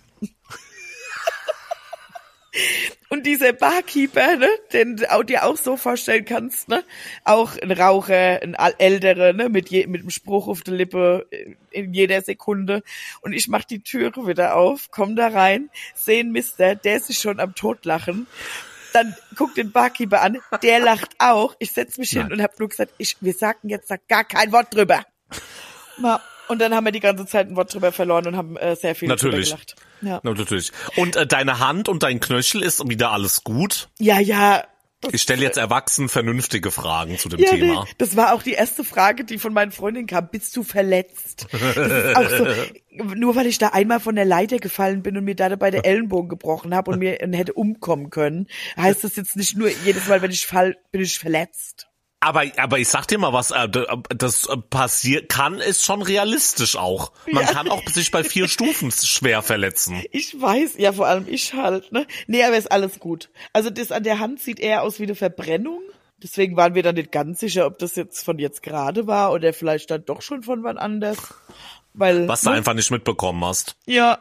Und dieser Barkeeper, ne, den du dir auch so vorstellen kannst, ne, auch ein Raucher, ein älterer, ne, mit je, mit dem Spruch auf der Lippe in jeder Sekunde. Und ich mach die Türe wieder auf, komm da rein, sehen Mister, der ist sich schon am Totlachen. Dann guckt den Barkeeper an, der lacht auch. Ich setz mich Nein. hin und hab nur gesagt, ich, wir sagten jetzt da gar kein Wort drüber. Und dann haben wir die ganze Zeit ein Wort drüber verloren und haben äh, sehr viel Natürlich. drüber gelacht. Ja. Natürlich. Und äh, deine Hand und dein Knöchel ist wieder alles gut? Ja, ja. Ich stelle jetzt erwachsen vernünftige Fragen zu dem ja, Thema. Nee, das war auch die erste Frage, die von meinen Freundinnen kam. Bist du verletzt? Das ist auch so, nur weil ich da einmal von der Leiter gefallen bin und mir da dabei der Ellenbogen gebrochen habe und mir und hätte umkommen können, heißt das jetzt nicht nur jedes Mal, wenn ich fall, bin ich verletzt. Aber, aber ich sag dir mal was, äh, das passiert, kann, ist schon realistisch auch. Man Ja. kann auch sich bei vier Stufen schwer verletzen. Ich weiß, ja, vor allem ich halt, ne? Nee, aber ist alles gut. Also das an der Hand sieht eher aus wie eine Verbrennung. Deswegen waren wir dann nicht ganz sicher, ob das jetzt von jetzt gerade war oder vielleicht dann doch schon von wann anders. Weil, Was du ne? einfach nicht mitbekommen hast. Ja.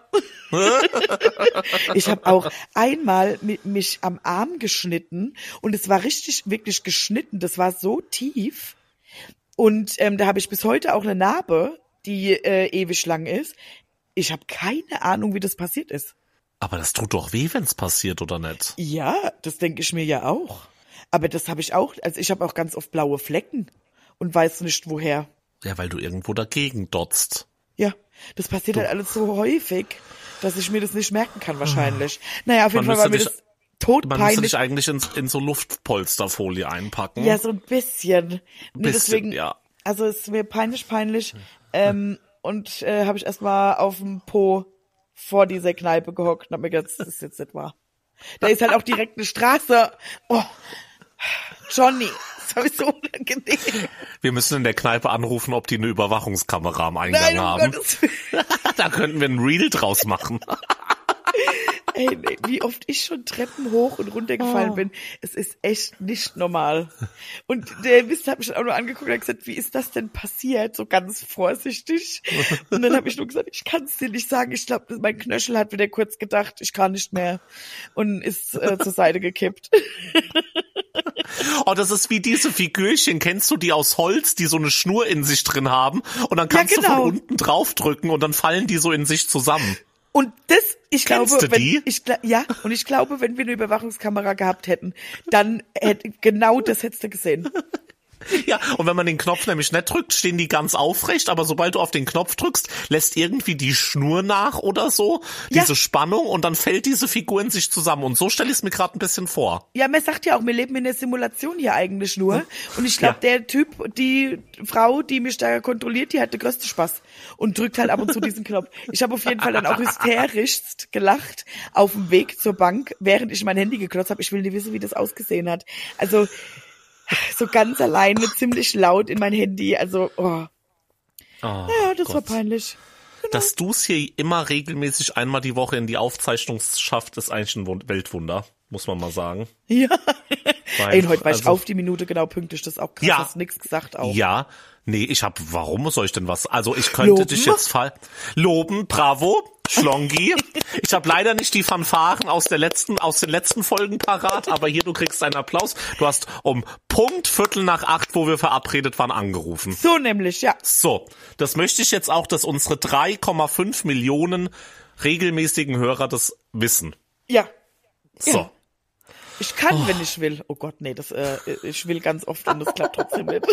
Ich habe auch einmal mit mich am Arm geschnitten und es war richtig, wirklich geschnitten. Das war so tief. Und ähm, da habe ich bis heute auch eine Narbe, die äh, ewig lang ist. Ich habe keine Ahnung, wie das passiert ist. Aber das tut doch weh, wenn's passiert, oder nicht? Ja, das denke ich mir ja auch. Aber das habe ich auch, also ich habe auch ganz oft blaue Flecken und weiß nicht woher. Ja, weil du irgendwo dagegen dotzt. Ja, das passiert halt alles so häufig, dass ich mir das nicht merken kann wahrscheinlich. Naja, auf jeden Man Fall war mir müsste das Man müsste totpeinlich. dich eigentlich in, in so Luftpolsterfolie einpacken. Ja, so ein bisschen. Nee, bisschen, deswegen, ja. also es ist mir peinlich, peinlich. Ähm, und äh, habe ich erstmal auf dem Po vor dieser Kneipe gehockt und hab mir gedacht, das ist jetzt nicht wahr. Da ist halt auch direkt eine Straße. Oh, Johnny, das habe ich so unangenehm. Wir müssen in der Kneipe anrufen, ob die eine Überwachungskamera am Eingang Nein, um haben. Gottes Willen. Da könnten wir ein Reel draus machen. Ey, nee, wie oft ich schon Treppen hoch und runter gefallen Oh. bin. Es ist echt nicht normal. Und der Mist hat mich dann auch nur angeguckt und hat gesagt, wie ist das denn passiert? So ganz vorsichtig. Und dann habe ich nur gesagt, ich kann es dir nicht sagen. Ich glaube, mein Knöchel hat wieder kurz gedacht, ich kann nicht mehr. Und ist äh, zur Seite gekippt. Oh, das ist wie diese Figürchen. Kennst du die aus Holz, die so eine Schnur in sich drin haben? Und dann kannst Ja, genau. du von unten draufdrücken und dann fallen die so in sich zusammen. Und das, ich Kennst glaube, du wenn, die? ich, gla- ja, und ich glaube, wenn wir eine Überwachungskamera gehabt hätten, dann hätte, genau das hättest du gesehen. Ja, und wenn man den Knopf nämlich nicht drückt, stehen die ganz aufrecht, aber sobald du auf den Knopf drückst, lässt irgendwie die Schnur nach oder so, Ja. diese Spannung, und dann fällt diese Figur in sich zusammen. Und so stelle ich es mir gerade ein bisschen vor. Ja, man sagt ja auch, wir leben in der Simulation hier eigentlich nur. Und ich glaube, Ja. der Typ, die Frau, die mich da kontrolliert, die hat den größten Spaß und drückt halt ab und zu diesen Knopf. Ich habe auf jeden Fall dann auch hysterisch gelacht auf dem Weg zur Bank, während ich mein Handy geklotzt habe. Ich will nicht wissen, wie das ausgesehen hat. Also so ganz alleine, ziemlich laut in mein Handy. Also, oh. Oh, Ja, das war peinlich. Dass du es hier immer regelmäßig einmal die Woche in die Aufzeichnung schafft, ist eigentlich ein Wund- Weltwunder, muss man mal sagen. Ja. Weil, Ey, und heute war ich also- auf die Minute genau pünktlich. Das ist auch krass, Ja. hast nix gesagt auch. Ja, nee, ich hab, warum soll ich denn was? Also ich könnte Loben? dich jetzt fall loben, bravo, Schlongi. Ich habe leider nicht die Fanfaren aus der letzten, aus den letzten Folgen parat, aber hier, du kriegst einen Applaus. Du hast um Punkt Viertel nach acht, wo wir verabredet waren, angerufen. So nämlich, ja. So, das möchte ich jetzt auch, dass unsere drei Komma fünf Millionen regelmäßigen Hörer das wissen. Ja. So. Ja. Ich kann, wenn ich will. Oh Gott, nee, das, äh, ich will ganz oft und das klappt trotzdem nicht.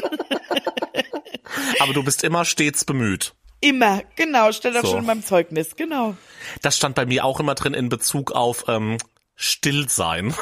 Aber du bist immer stets bemüht. Immer, genau, steht auch So. schon in meinem Zeugnis, genau. Das stand bei mir auch immer drin in Bezug auf ähm, Stillsein.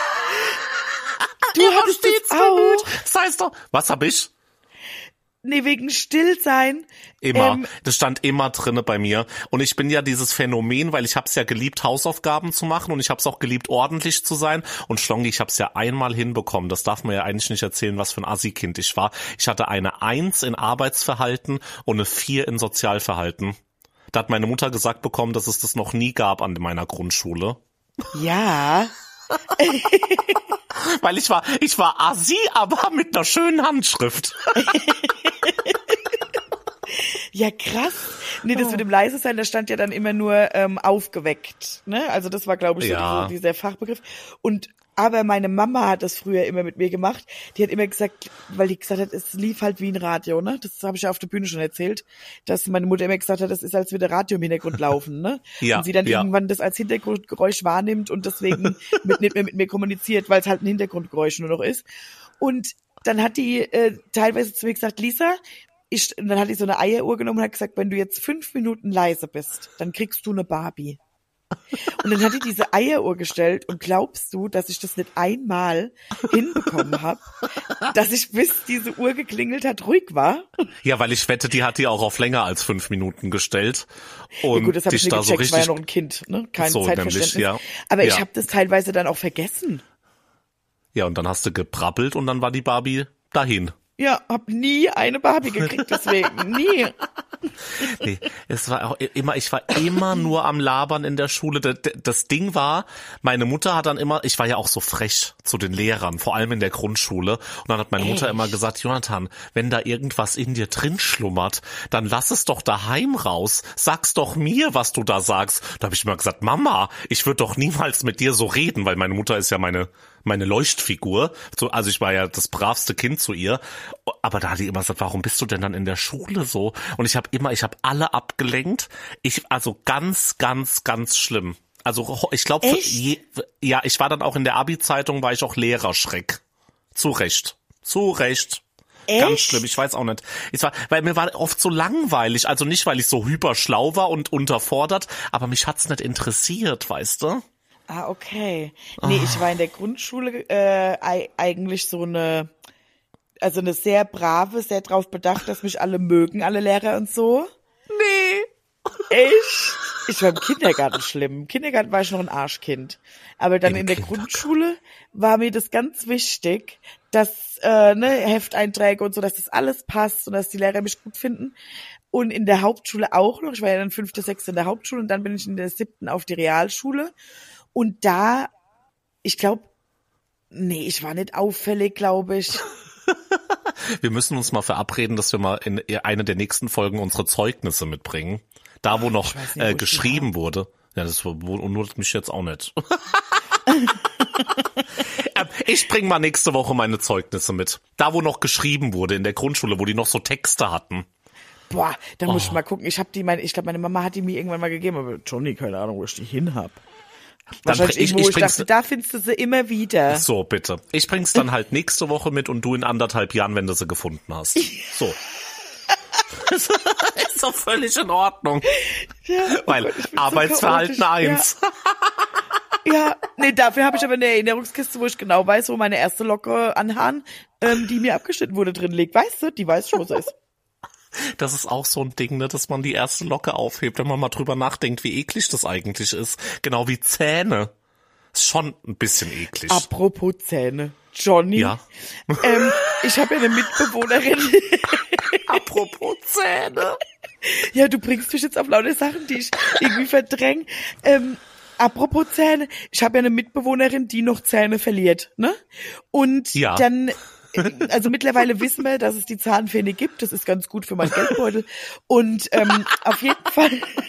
Du hattest das auch. Das heißt doch, was hab ich? Nee, wegen Stillsein. Immer. Ähm, Das stand immer drinne bei mir. Und ich bin ja dieses Phänomen, weil ich hab's ja geliebt, Hausaufgaben zu machen, und ich hab's auch geliebt, ordentlich zu sein. Und Schlongi, ich hab's ja einmal hinbekommen. Das darf man ja eigentlich nicht erzählen, was für ein Assi-Kind ich war. Ich hatte eine Eins in Arbeitsverhalten und eine Vier in Sozialverhalten. Da hat meine Mutter gesagt bekommen, dass es das noch nie gab an meiner Grundschule. ja. Weil ich war, ich war Assi, aber mit einer schönen Handschrift. Ja, krass. Nee, das mit dem leise sein, da stand ja dann immer nur ähm, aufgeweckt. Ne? Also das war, glaube ich, Ja. so dieser Fachbegriff. Und aber meine Mama hat das früher immer mit mir gemacht. Die hat immer gesagt, weil die gesagt hat, es lief halt wie ein Radio, ne? Das habe ich ja auf der Bühne schon erzählt, dass meine Mutter immer gesagt hat, das ist, als würde Radio im Hintergrund laufen, ne? Ja, und sie dann ja. irgendwann das als Hintergrundgeräusch wahrnimmt und deswegen mit, nicht mehr mit mir kommuniziert, weil es halt ein Hintergrundgeräusch nur noch ist. Und dann hat die äh, teilweise zu mir gesagt, Lisa, ich, und dann hat die so eine Eieruhr genommen und hat gesagt, wenn du jetzt fünf Minuten leise bist, dann kriegst du eine Barbie. Und dann hat die diese Eieruhr gestellt und glaubst du, dass ich das nicht einmal hinbekommen habe, dass ich bis diese Uhr geklingelt hat, ruhig war? Ja, weil ich wette, die hat die auch auf länger als fünf Minuten gestellt. Und ja gut, das habe ich nicht da gecheckt, so richtig, war ja noch ein Kind, ne? Kein so Zeitverständnis. Nämlich, ja. Aber ich ja. habe das teilweise dann auch vergessen. Ja, und dann hast du geprabbelt und dann war die Barbie dahin. Ja, hab nie eine Barbie gekriegt, deswegen, nie. Nee, es war auch immer, ich war immer nur am Labern in der Schule. Das Ding war, meine Mutter hat dann immer, ich war ja auch so frech zu den Lehrern, vor allem in der Grundschule. Und dann hat meine Mutter immer gesagt, Jonathan, wenn da irgendwas in dir drin schlummert, dann lass es doch daheim raus. Sag's doch mir, was du da sagst. Da habe ich immer gesagt, Mama, ich würde doch niemals mit dir so reden, weil meine Mutter ist ja meine meine Leuchtfigur. Also ich war ja das bravste Kind zu ihr. Aber da hat die immer gesagt, warum bist du denn dann in der Schule so? Und ich habe immer, ich habe alle abgelenkt. Ich, also ganz, ganz, ganz schlimm. Also ich glaube, ja, ich war dann auch in der Abi-Zeitung, war ich auch Lehrerschreck. Zu Recht. Zu Recht. Echt? Ganz schlimm, ich weiß auch nicht. Ich war, weil mir war oft so langweilig, also nicht, weil ich so hyperschlau war und unterfordert, aber mich hat's nicht interessiert, weißt du? Ah, okay. Nee, ich war in der Grundschule äh, eigentlich so eine, also eine sehr brave, sehr drauf bedacht, dass mich alle mögen, alle Lehrer und so. Nee. Echt? Ich war im Kindergarten schlimm. Im Kindergarten war ich noch ein Arschkind. Aber dann Im in der Grundschule war mir das ganz wichtig, dass äh, ne, Hefteinträge und so, dass das alles passt und dass die Lehrer mich gut finden. Und in der Hauptschule auch noch. Ich war ja dann fünfte, sechste in der Hauptschule und dann bin ich in der siebten auf die Realschule. Und da, ich glaube, nee, ich war nicht auffällig, glaube ich. Wir müssen uns mal verabreden, dass wir mal in eine der nächsten Folgen unsere Zeugnisse mitbringen. Da, wo noch nicht, äh, wo geschrieben wurde. Ja, das wundert mich jetzt auch nicht. Ich bringe mal nächste Woche meine Zeugnisse mit. Da, wo noch geschrieben wurde, in der Grundschule, wo die noch so Texte hatten. Boah, da muss oh. ich mal gucken. Ich habe die, meine, ich glaube, meine Mama hat die mir irgendwann mal gegeben, aber Johnny, keine Ahnung, wo ich die hin hab. Wahrscheinlich ich, irgendwo, ich, ich dachte, da findest du sie immer wieder. So, bitte. Ich bring's dann halt nächste Woche mit und du in anderthalb Jahren, wenn du sie gefunden hast. So. Ist doch völlig in Ordnung. Ja, weil Gott, Arbeitsverhalten so eins. Ja. ja, nee, dafür habe ich aber eine Erinnerungskiste, wo ich genau weiß, wo meine erste Locke an Haaren, ähm, die mir abgeschnitten wurde, drin liegt. Weißt du? Die weiß schon, was es ist. Das ist auch so ein Ding, ne, dass man die erste Locke aufhebt, wenn man mal drüber nachdenkt, wie eklig das eigentlich ist. Genau wie Zähne. Ist schon ein bisschen eklig. Apropos Zähne. Johnny. Ja. Ähm, ich habe ja eine Mitbewohnerin. Apropos Zähne. Ja, du bringst mich jetzt auf lauter Sachen, die ich irgendwie verdränge. Ähm, apropos Zähne. Ich habe ja eine Mitbewohnerin, die noch Zähne verliert, ne? Und ja. dann... Also mittlerweile wissen wir, dass es die Zahnfee gibt. Das ist ganz gut für meinen Geldbeutel. Und ähm, auf jeden Fall,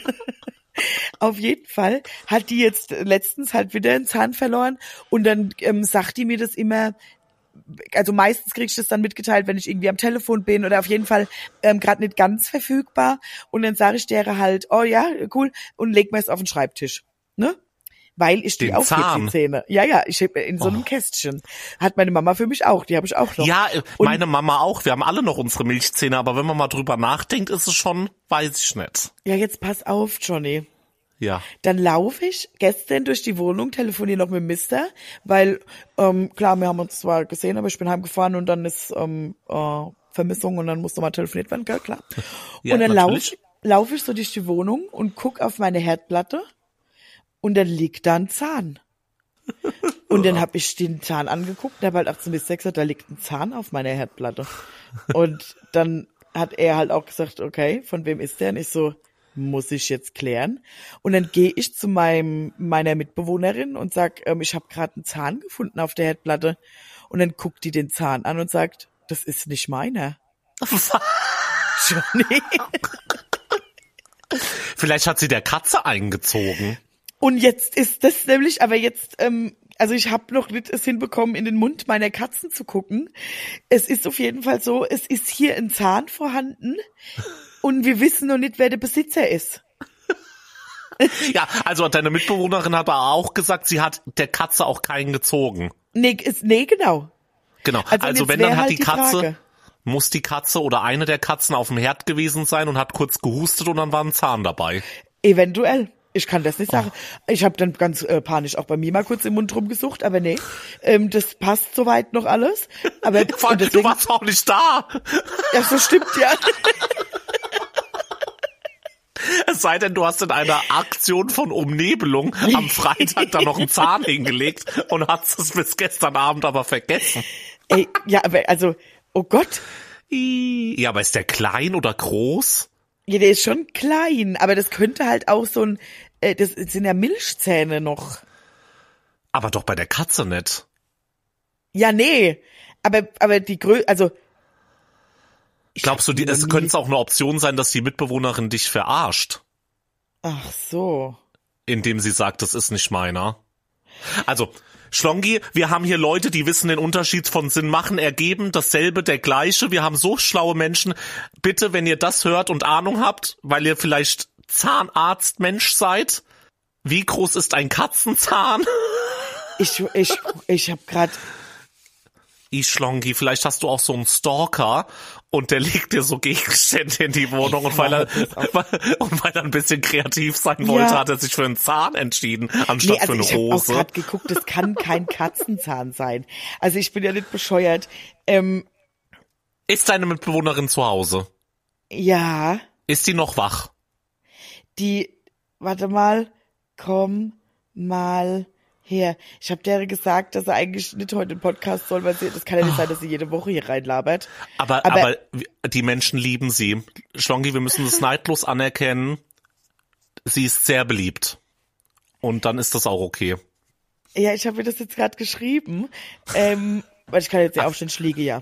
auf jeden Fall hat die jetzt letztens halt wieder einen Zahn verloren. Und dann ähm, sagt die mir das immer. Also meistens krieg ich das dann mitgeteilt, wenn ich irgendwie am Telefon bin oder auf jeden Fall ähm, gerade nicht ganz verfügbar. Und dann sage ich der halt, oh ja, cool, und leg mir es auf den Schreibtisch, ne? Weil ich die aufhebe, die Zähne. Ja, ja, ich hebe in so einem oh. Kästchen. Hat meine Mama für mich auch, die habe ich auch noch. Ja, meine und, Mama auch. Wir haben alle noch unsere Milchzähne, aber wenn man mal drüber nachdenkt, ist es schon, weiß ich nicht. Ja, jetzt pass auf, Johnny. Ja. Dann laufe ich gestern durch die Wohnung, telefoniere noch mit Mister, weil, ähm, klar, wir haben uns zwar gesehen, aber ich bin heimgefahren und dann ist ähm, äh, Vermissung und dann muss nochmal telefoniert werden, klar. klar. Ja, und dann laufe lauf ich so durch die Wohnung und guck auf meine Herdplatte. Und dann liegt da ein Zahn. Und dann habe ich den Zahn angeguckt und habe halt auch zu mir gesagt, da liegt ein Zahn auf meiner Herdplatte. Und dann hat er halt auch gesagt, okay, von wem ist der? Und ich so, muss ich jetzt klären. Und dann gehe ich zu meinem meiner Mitbewohnerin und sag, ähm, ich habe gerade einen Zahn gefunden auf der Herdplatte. Und dann guckt die den Zahn an und sagt, das ist nicht meiner. Johnny. Vielleicht hat sie der Katze eingezogen. Und jetzt ist das nämlich, aber jetzt, ähm, also ich habe noch nicht es hinbekommen, in den Mund meiner Katzen zu gucken. Es ist auf jeden Fall so, es ist hier ein Zahn vorhanden und wir wissen noch nicht, wer der Besitzer ist. Ja, also deine Mitbewohnerin hat aber auch gesagt, sie hat der Katze auch keinen gezogen. Nee, ist, nee genau. Genau, also, also wenn dann hat halt die Katze... Frage. muss die Katze oder eine der Katzen auf dem Herd gewesen sein und hat kurz gehustet und dann war ein Zahn dabei. Eventuell. Ich kann das nicht sagen. Oh. Ich habe dann ganz äh, panisch auch bei mir mal kurz im Mund rumgesucht, aber nee, ähm, das passt soweit noch alles. Aber Vor allem, deswegen, du warst auch nicht da. Ja, so stimmt, ja. Es sei denn, du hast in einer Aktion von Umnebelung am Freitag da noch einen Zahn hingelegt und hast es bis gestern Abend aber vergessen. Ey, ja, aber also, oh Gott. Ja, aber ist der klein oder groß? Ja, der ist schon klein, aber das könnte halt auch so ein, äh, das sind ja Milchzähne noch. Aber doch bei der Katze nicht. Ja, nee, aber aber die Grö, also. Glaubst du, die, es könnte auch eine Option sein, dass die Mitbewohnerin dich verarscht? Ach so. Indem sie sagt, das ist nicht meiner. Also, Schlongi, wir haben hier Leute, die wissen den Unterschied von Sinn machen, ergeben, dasselbe, der gleiche. Wir haben so schlaue Menschen. Bitte, wenn ihr das hört und Ahnung habt, weil ihr vielleicht Zahnarztmensch seid, wie groß ist ein Katzenzahn? Ich, ich, ich hab grad... Ich, Schlongi, vielleicht hast du auch so einen Stalker und der legt dir so Gegenstände in die Wohnung und weil, er, und weil er ein bisschen kreativ sein wollte, ja. hat er sich für einen Zahn entschieden, anstatt nee, also für eine ich Rose. Ich habe auch gerade geguckt, das kann kein Katzenzahn sein. Also ich bin ja nicht bescheuert. Ähm, Ist deine Mitbewohnerin zu Hause? Ja. Ist die noch wach? Die, warte mal, komm mal her. Ich habe der gesagt, dass er eigentlich nicht heute den Podcast soll, weil sie, das kann ja nicht oh. sein, dass sie jede Woche hier reinlabert. Aber, aber, aber die Menschen lieben sie. Schlongi, wir müssen das neidlos anerkennen. Sie ist sehr beliebt. Und dann ist das auch okay. Ja, ich habe mir das jetzt gerade geschrieben. Ähm, weil ich kann jetzt ja aufstehen, ich liege ja.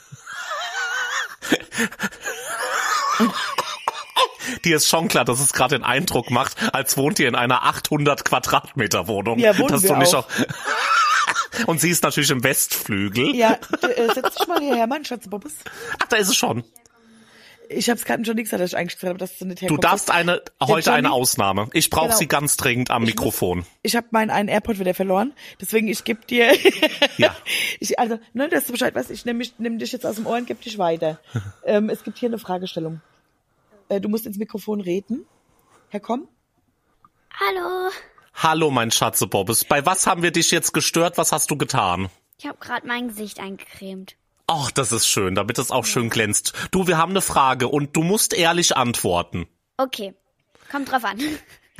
Dir ist schon klar, dass es gerade den Eindruck macht, als wohnt ihr in einer achthundert Quadratmeter Wohnung. Ja, wohnen dass wir du nicht auch. auch Und sie ist natürlich im Westflügel. Ja, äh, setz dich mal hierher, mein Schatz, Bobbes. Ach, da ist es schon. Ich hab's gerade schon nicht gesagt, dass ich eigentlich gesagt habe, dass du nicht herkommst. Du darfst eine, heute eine Ausnahme. Ich brauche genau. sie ganz dringend am ich Mikrofon. Muss, ich habe meinen einen AirPod wieder verloren, deswegen ich geb dir, ja. ich, also, ne, dass du Bescheid weißt, ich nehme nehm dich jetzt aus dem Ohr und geb dich weiter. ähm, es gibt hier eine Fragestellung. Äh, du musst ins Mikrofon reden. Herr Komm. Hallo. Hallo, mein Schatze Bobbes. Bei was haben wir dich jetzt gestört? Was hast du getan? Ich habe gerade mein Gesicht eingecremt. Ach, das ist schön, damit es auch schön glänzt. Du, wir haben eine Frage und du musst ehrlich antworten. Okay, kommt drauf an.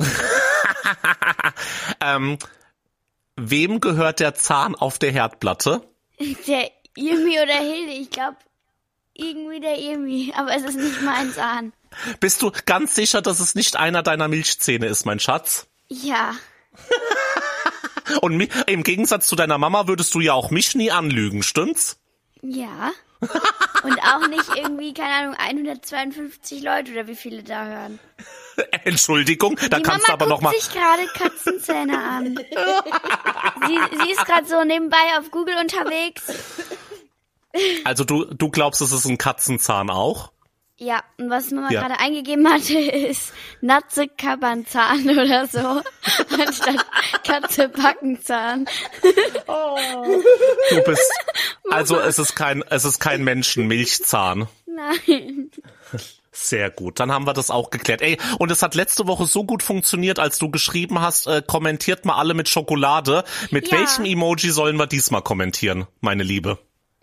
ähm, wem gehört der Zahn auf der Herdplatte? Der Irmi oder Hilde, ich glaube irgendwie der Irmi, aber es ist nicht mein Zahn. Bist du ganz sicher, dass es nicht einer deiner Milchzähne ist, mein Schatz? Ja. Und mi- im Gegensatz zu deiner Mama würdest du ja auch mich nie anlügen, stimmt's? Ja. Und auch nicht irgendwie, keine Ahnung, hundertzweiundfünfzig Leute oder wie viele da hören. Entschuldigung, da die kannst Mama du aber noch mal. Die Mama guckt sich gerade Katzenzähne an. sie, sie ist gerade so nebenbei auf Google unterwegs. Also du, du glaubst, es ist ein Katzenzahn auch? Ja, und was Mama ja. gerade eingegeben hatte, ist Natze Kabbernzahn oder so, anstatt Katze Backenzahn. Oh. Du bist, also es ist kein, es ist kein Menschenmilchzahn. Nein. Sehr gut, dann haben wir das auch geklärt. Ey, und es hat letzte Woche so gut funktioniert, als du geschrieben hast, äh, kommentiert mal alle mit Schokolade. Mit ja. welchem Emoji sollen wir diesmal kommentieren, meine Liebe?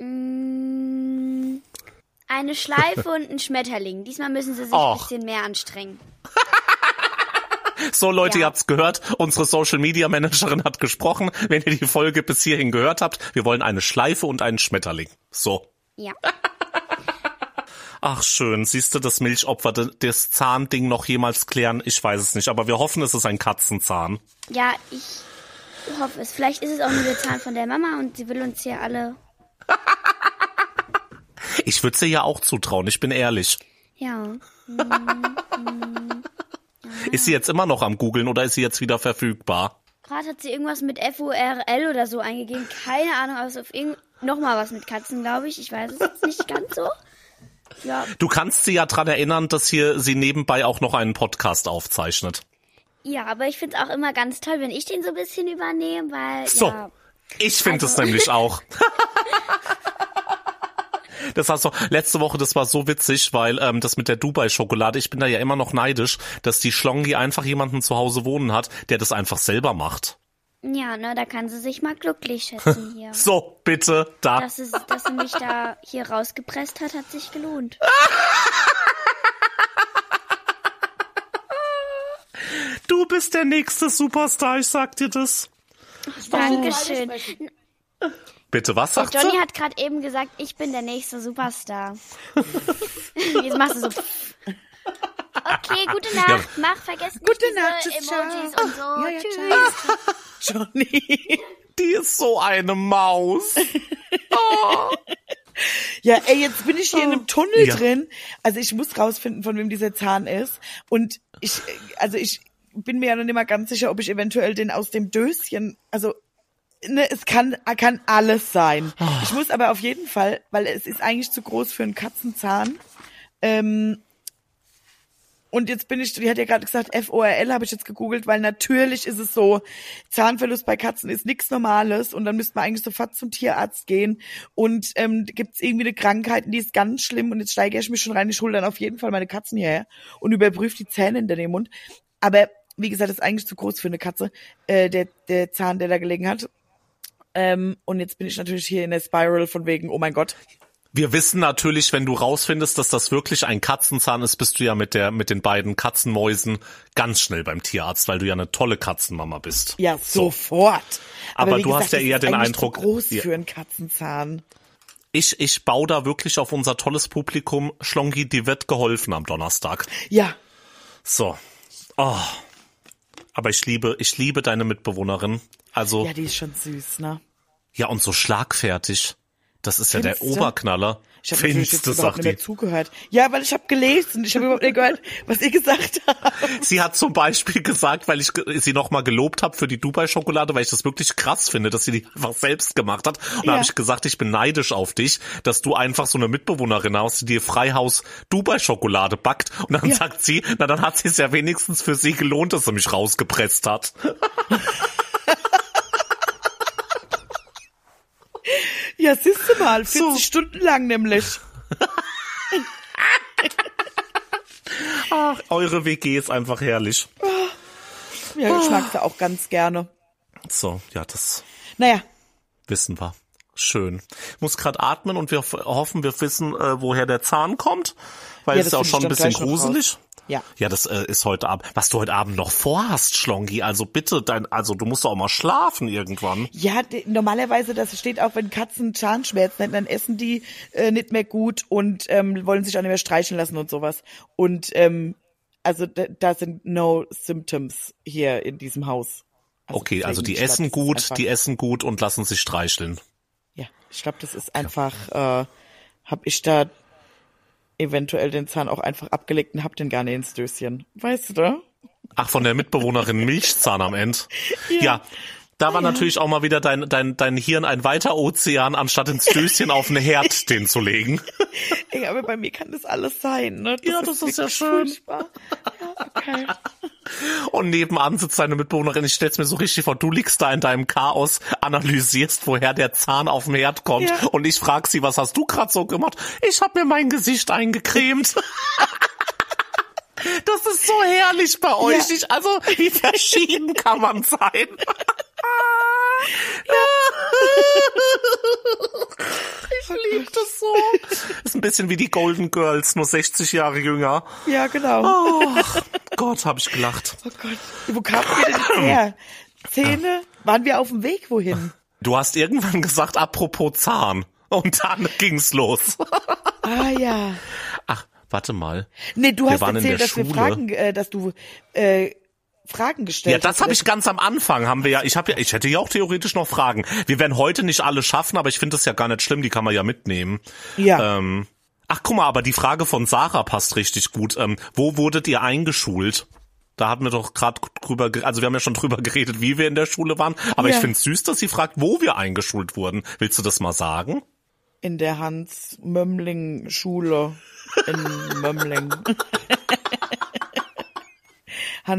Eine Schleife und ein Schmetterling. Diesmal müssen sie sich Och. ein bisschen mehr anstrengen. So Leute, ja. ihr habt's gehört. Unsere Social Media Managerin hat gesprochen. Wenn ihr die Folge bis hierhin gehört habt, wir wollen eine Schleife und einen Schmetterling. So. Ja. Ach schön, siehst du das Milchopfer, das Zahnding noch jemals klären? Ich weiß es nicht, aber wir hoffen, es ist ein Katzenzahn. Ja, ich hoffe es. Vielleicht ist es auch nur der Zahn von der Mama und sie will uns hier alle... Ich würde sie ja auch zutrauen, ich bin ehrlich. Ja. Mm, mm, ja. Ist sie jetzt immer noch am Googeln oder ist sie jetzt wieder verfügbar? Gerade hat sie irgendwas mit F U R L oder so eingegeben. Keine Ahnung, aber es ist auf irgend... Nochmal was mit Katzen, glaube ich. Ich weiß es jetzt nicht ganz so. Ja. Du kannst sie ja dran erinnern, dass hier sie nebenbei auch noch einen Podcast aufzeichnet. Ja, aber ich finde es auch immer ganz toll, wenn ich den so ein bisschen übernehme, weil... So, ja, ich finde es also. nämlich auch. Das hast du letzte Woche, das war so witzig, weil ähm, das mit der Dubai-Schokolade, ich bin da ja immer noch neidisch, dass die Schlongi einfach jemanden zu Hause wohnen hat, der das einfach selber macht. Ja, ne, da kann sie sich mal glücklich schätzen hier. So, bitte, da. Dass, es, dass sie mich da hier rausgepresst hat, hat sich gelohnt. Du bist der nächste Superstar, ich sag dir das. Dankeschön. Bitte, was Der sagt Johnny sie? hat gerade eben gesagt, ich bin der nächste Superstar. Jetzt machst du so. Okay, gute Nacht. Ja. Mach, vergesst nicht Gute diese Nacht, tschüss, Emojis ciao. und so. Ja, ja, Tschüss. ciao. Johnny. Die ist so eine Maus. Ja, ey, jetzt bin ich hier in einem Tunnel Ja. drin. Also ich muss rausfinden, von wem dieser Zahn ist. Und ich, also ich bin mir ja noch nicht mal ganz sicher, ob ich eventuell den aus dem Döschen, also ne, es kann, kann alles sein. Ich muss aber auf jeden Fall, weil es ist eigentlich zu groß für einen Katzenzahn. Ähm, und jetzt bin ich, die hat ja gerade gesagt, F O R L habe ich jetzt gegoogelt, weil natürlich ist es so, Zahnverlust bei Katzen ist nichts Normales und dann müsste man eigentlich sofort zum Tierarzt gehen und ähm, gibt es irgendwie eine Krankheit, die ist ganz schlimm und jetzt steigere ich mich schon rein, ich hole dann auf jeden Fall meine Katzen hierher und überprüfe die Zähne hinter dem Mund. Aber wie gesagt, das ist eigentlich zu groß für eine Katze, äh, der, der Zahn, der da gelegen hat. Ähm, und jetzt bin ich natürlich hier in der Spiral von wegen, oh mein Gott. Wir wissen natürlich, wenn du rausfindest, dass das wirklich ein Katzenzahn ist, bist du ja mit der mit den beiden Katzenmäusen ganz schnell beim Tierarzt, weil du ja eine tolle Katzenmama bist. Ja, sofort. Aber wie du gesagt, hast ja das eher ist den eigentlich Eindruck, zu groß ja. für einen Katzenzahn. Ich ich baue da wirklich auf unser tolles Publikum. Schlongi, die wird geholfen am Donnerstag. Ja. So. Oh. Aber ich liebe, ich liebe deine Mitbewohnerin. Also, Ja, die ist schon süß, ne? ja, und so schlagfertig. Das ist ja der Findste? Oberknaller. Ich habe natürlich Findste, jetzt überhaupt sagt nicht mehr die. zugehört. Ja, weil ich habe gelesen. Ich habe überhaupt nicht gehört, was ihr gesagt habt. Sie hat zum Beispiel gesagt, weil ich ge- sie nochmal gelobt habe für die Dubai-Schokolade, weil ich das wirklich krass finde, dass sie die einfach selbst gemacht hat. Und da Ja. habe ich gesagt, ich bin neidisch auf dich, dass du einfach so eine Mitbewohnerin hast, die dir Freihaus Dubai-Schokolade backt. Und dann Ja. sagt sie, na dann hat sie es ja wenigstens für sie gelohnt, dass sie mich rausgepresst hat. Ja, siehst du mal, vierzig So. Stunden lang nämlich. Ach, eure W G ist einfach herrlich. Ja, ich mag sie auch ganz gerne. So, ja, das Naja, wissen wir. Schön. Ich muss gerade atmen und wir f- hoffen, wir wissen, äh, woher der Zahn kommt, weil Ja, es ist das auch find schon ich ein dann bisschen gleich noch gruselig. raus. Ja. Ja, das äh, ist heute Abend. Was du heute Abend noch vorhast, Schlongi, also bitte, dein, also du musst doch auch mal schlafen irgendwann. ja, die, normalerweise, das steht auch, wenn Katzen Zahnschmerzen hätten, dann essen die äh, nicht mehr gut und ähm, wollen sich auch nicht mehr streicheln lassen und sowas. Und ähm, also da, da sind no symptoms hier in diesem Haus. Okay, also die deswegen, ich essen glaub, das ist gut, einfach- die essen gut und lassen sich streicheln. Ja, ich glaube, das ist einfach, äh, hab ich da eventuell den Zahn auch einfach abgelegt und hab den gar nicht ins Döschen. Weißt du, da? Ach, von der Mitbewohnerin Milchzahn am Ende. Ja. ja. Da war natürlich auch mal wieder dein, dein, dein Hirn ein weiter Ozean, anstatt ins Döschen auf einen Herd den zu legen. Ey, aber bei mir kann das alles sein, ne? Ja, das ist ja wirklich schön. furchtbar. Ja, okay. Und nebenan sitzt deine Mitbewohnerin, ich stell's mir so richtig vor, du liegst da in deinem Chaos, analysierst, woher der Zahn auf dem Herd kommt Ja. und ich frag sie, was hast du grad so gemacht? Ich hab mir mein Gesicht eingecremt. Das ist so herrlich bei euch. Ja. Ich, also, wie verschieden kann man sein? Ich liebe das so. Ist ein bisschen wie die Golden Girls, nur sechzig Jahre jünger. Ja, genau. Ach Gott, hab ich gelacht. Oh Gott. Wo kamen wir denn jetzt her? Zähne? Waren wir auf dem Weg wohin? Du hast irgendwann gesagt, apropos Zahn. Und dann ging's los. Ah ja. Ach, warte mal. Nee, du Wir hast waren in erzählt, der dass wir Schule. Fragen, äh, dass du äh, Fragen gestellt Ja, das hast. habe ich ganz am Anfang, haben wir ja, ich habe ja, ich hätte ja auch theoretisch noch Fragen. Wir werden heute nicht alle schaffen, aber ich finde das ja gar nicht schlimm, die kann man ja mitnehmen. Ja. Ähm, ach, guck mal, aber die Frage von Sarah passt richtig gut. Ähm, wo wurdet ihr eingeschult? Da hatten wir doch gerade drüber, ge- also wir haben ja schon drüber geredet, wie wir in der Schule waren. Aber Ja. ich finde süß, dass sie fragt, wo wir eingeschult wurden. Willst du das mal sagen? In der Hans-Mömmling-Schule in Mömmling.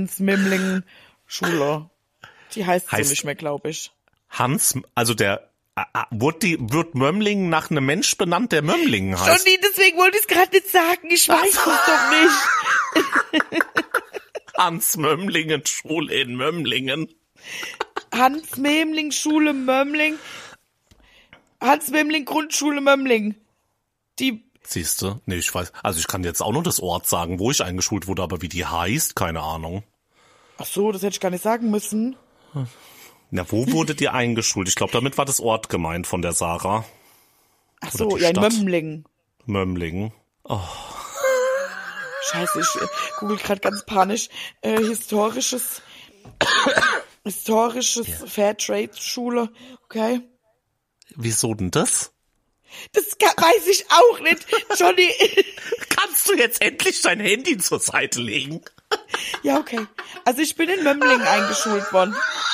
Hans-Mömmling-Schule. Die heißt, Heißt- so nicht mehr, glaube ich. Hans, also der, Ah, wird, die, wird Mömmlingen nach einem Mensch benannt, der Mömmlingen heißt? Johnny, deswegen wollte ich es gerade nicht sagen. Ich weiß es doch nicht. Hans-Mömmlingen-Schule in Mömmlingen. Hans-Memling-Schule Mömmling. Hans-Memling-Grundschule Mömmling. Die... Siehste? Nee, ich weiß. Also ich kann jetzt auch nur das Ort sagen, wo ich eingeschult wurde, aber wie die heißt, keine Ahnung. Ach so, das hätte ich gar nicht sagen müssen. Na, wo wurdet ihr eingeschult? Ich glaube, damit war das Ort gemeint von der Sarah. Ach so, ja, in Mömmlingen. Mömmlingen. Oh. Scheiße, ich äh, google gerade ganz panisch. Äh, historisches, historisches ja. Fairtrade-Schule, okay. Wieso denn das? Das kann, weiß ich auch nicht, Johnny. Kannst du jetzt endlich dein Handy zur Seite legen? Ja, okay. Also ich bin in Mömmlingen eingeschult worden.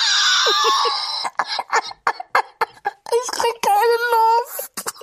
Ich krieg keine Luft.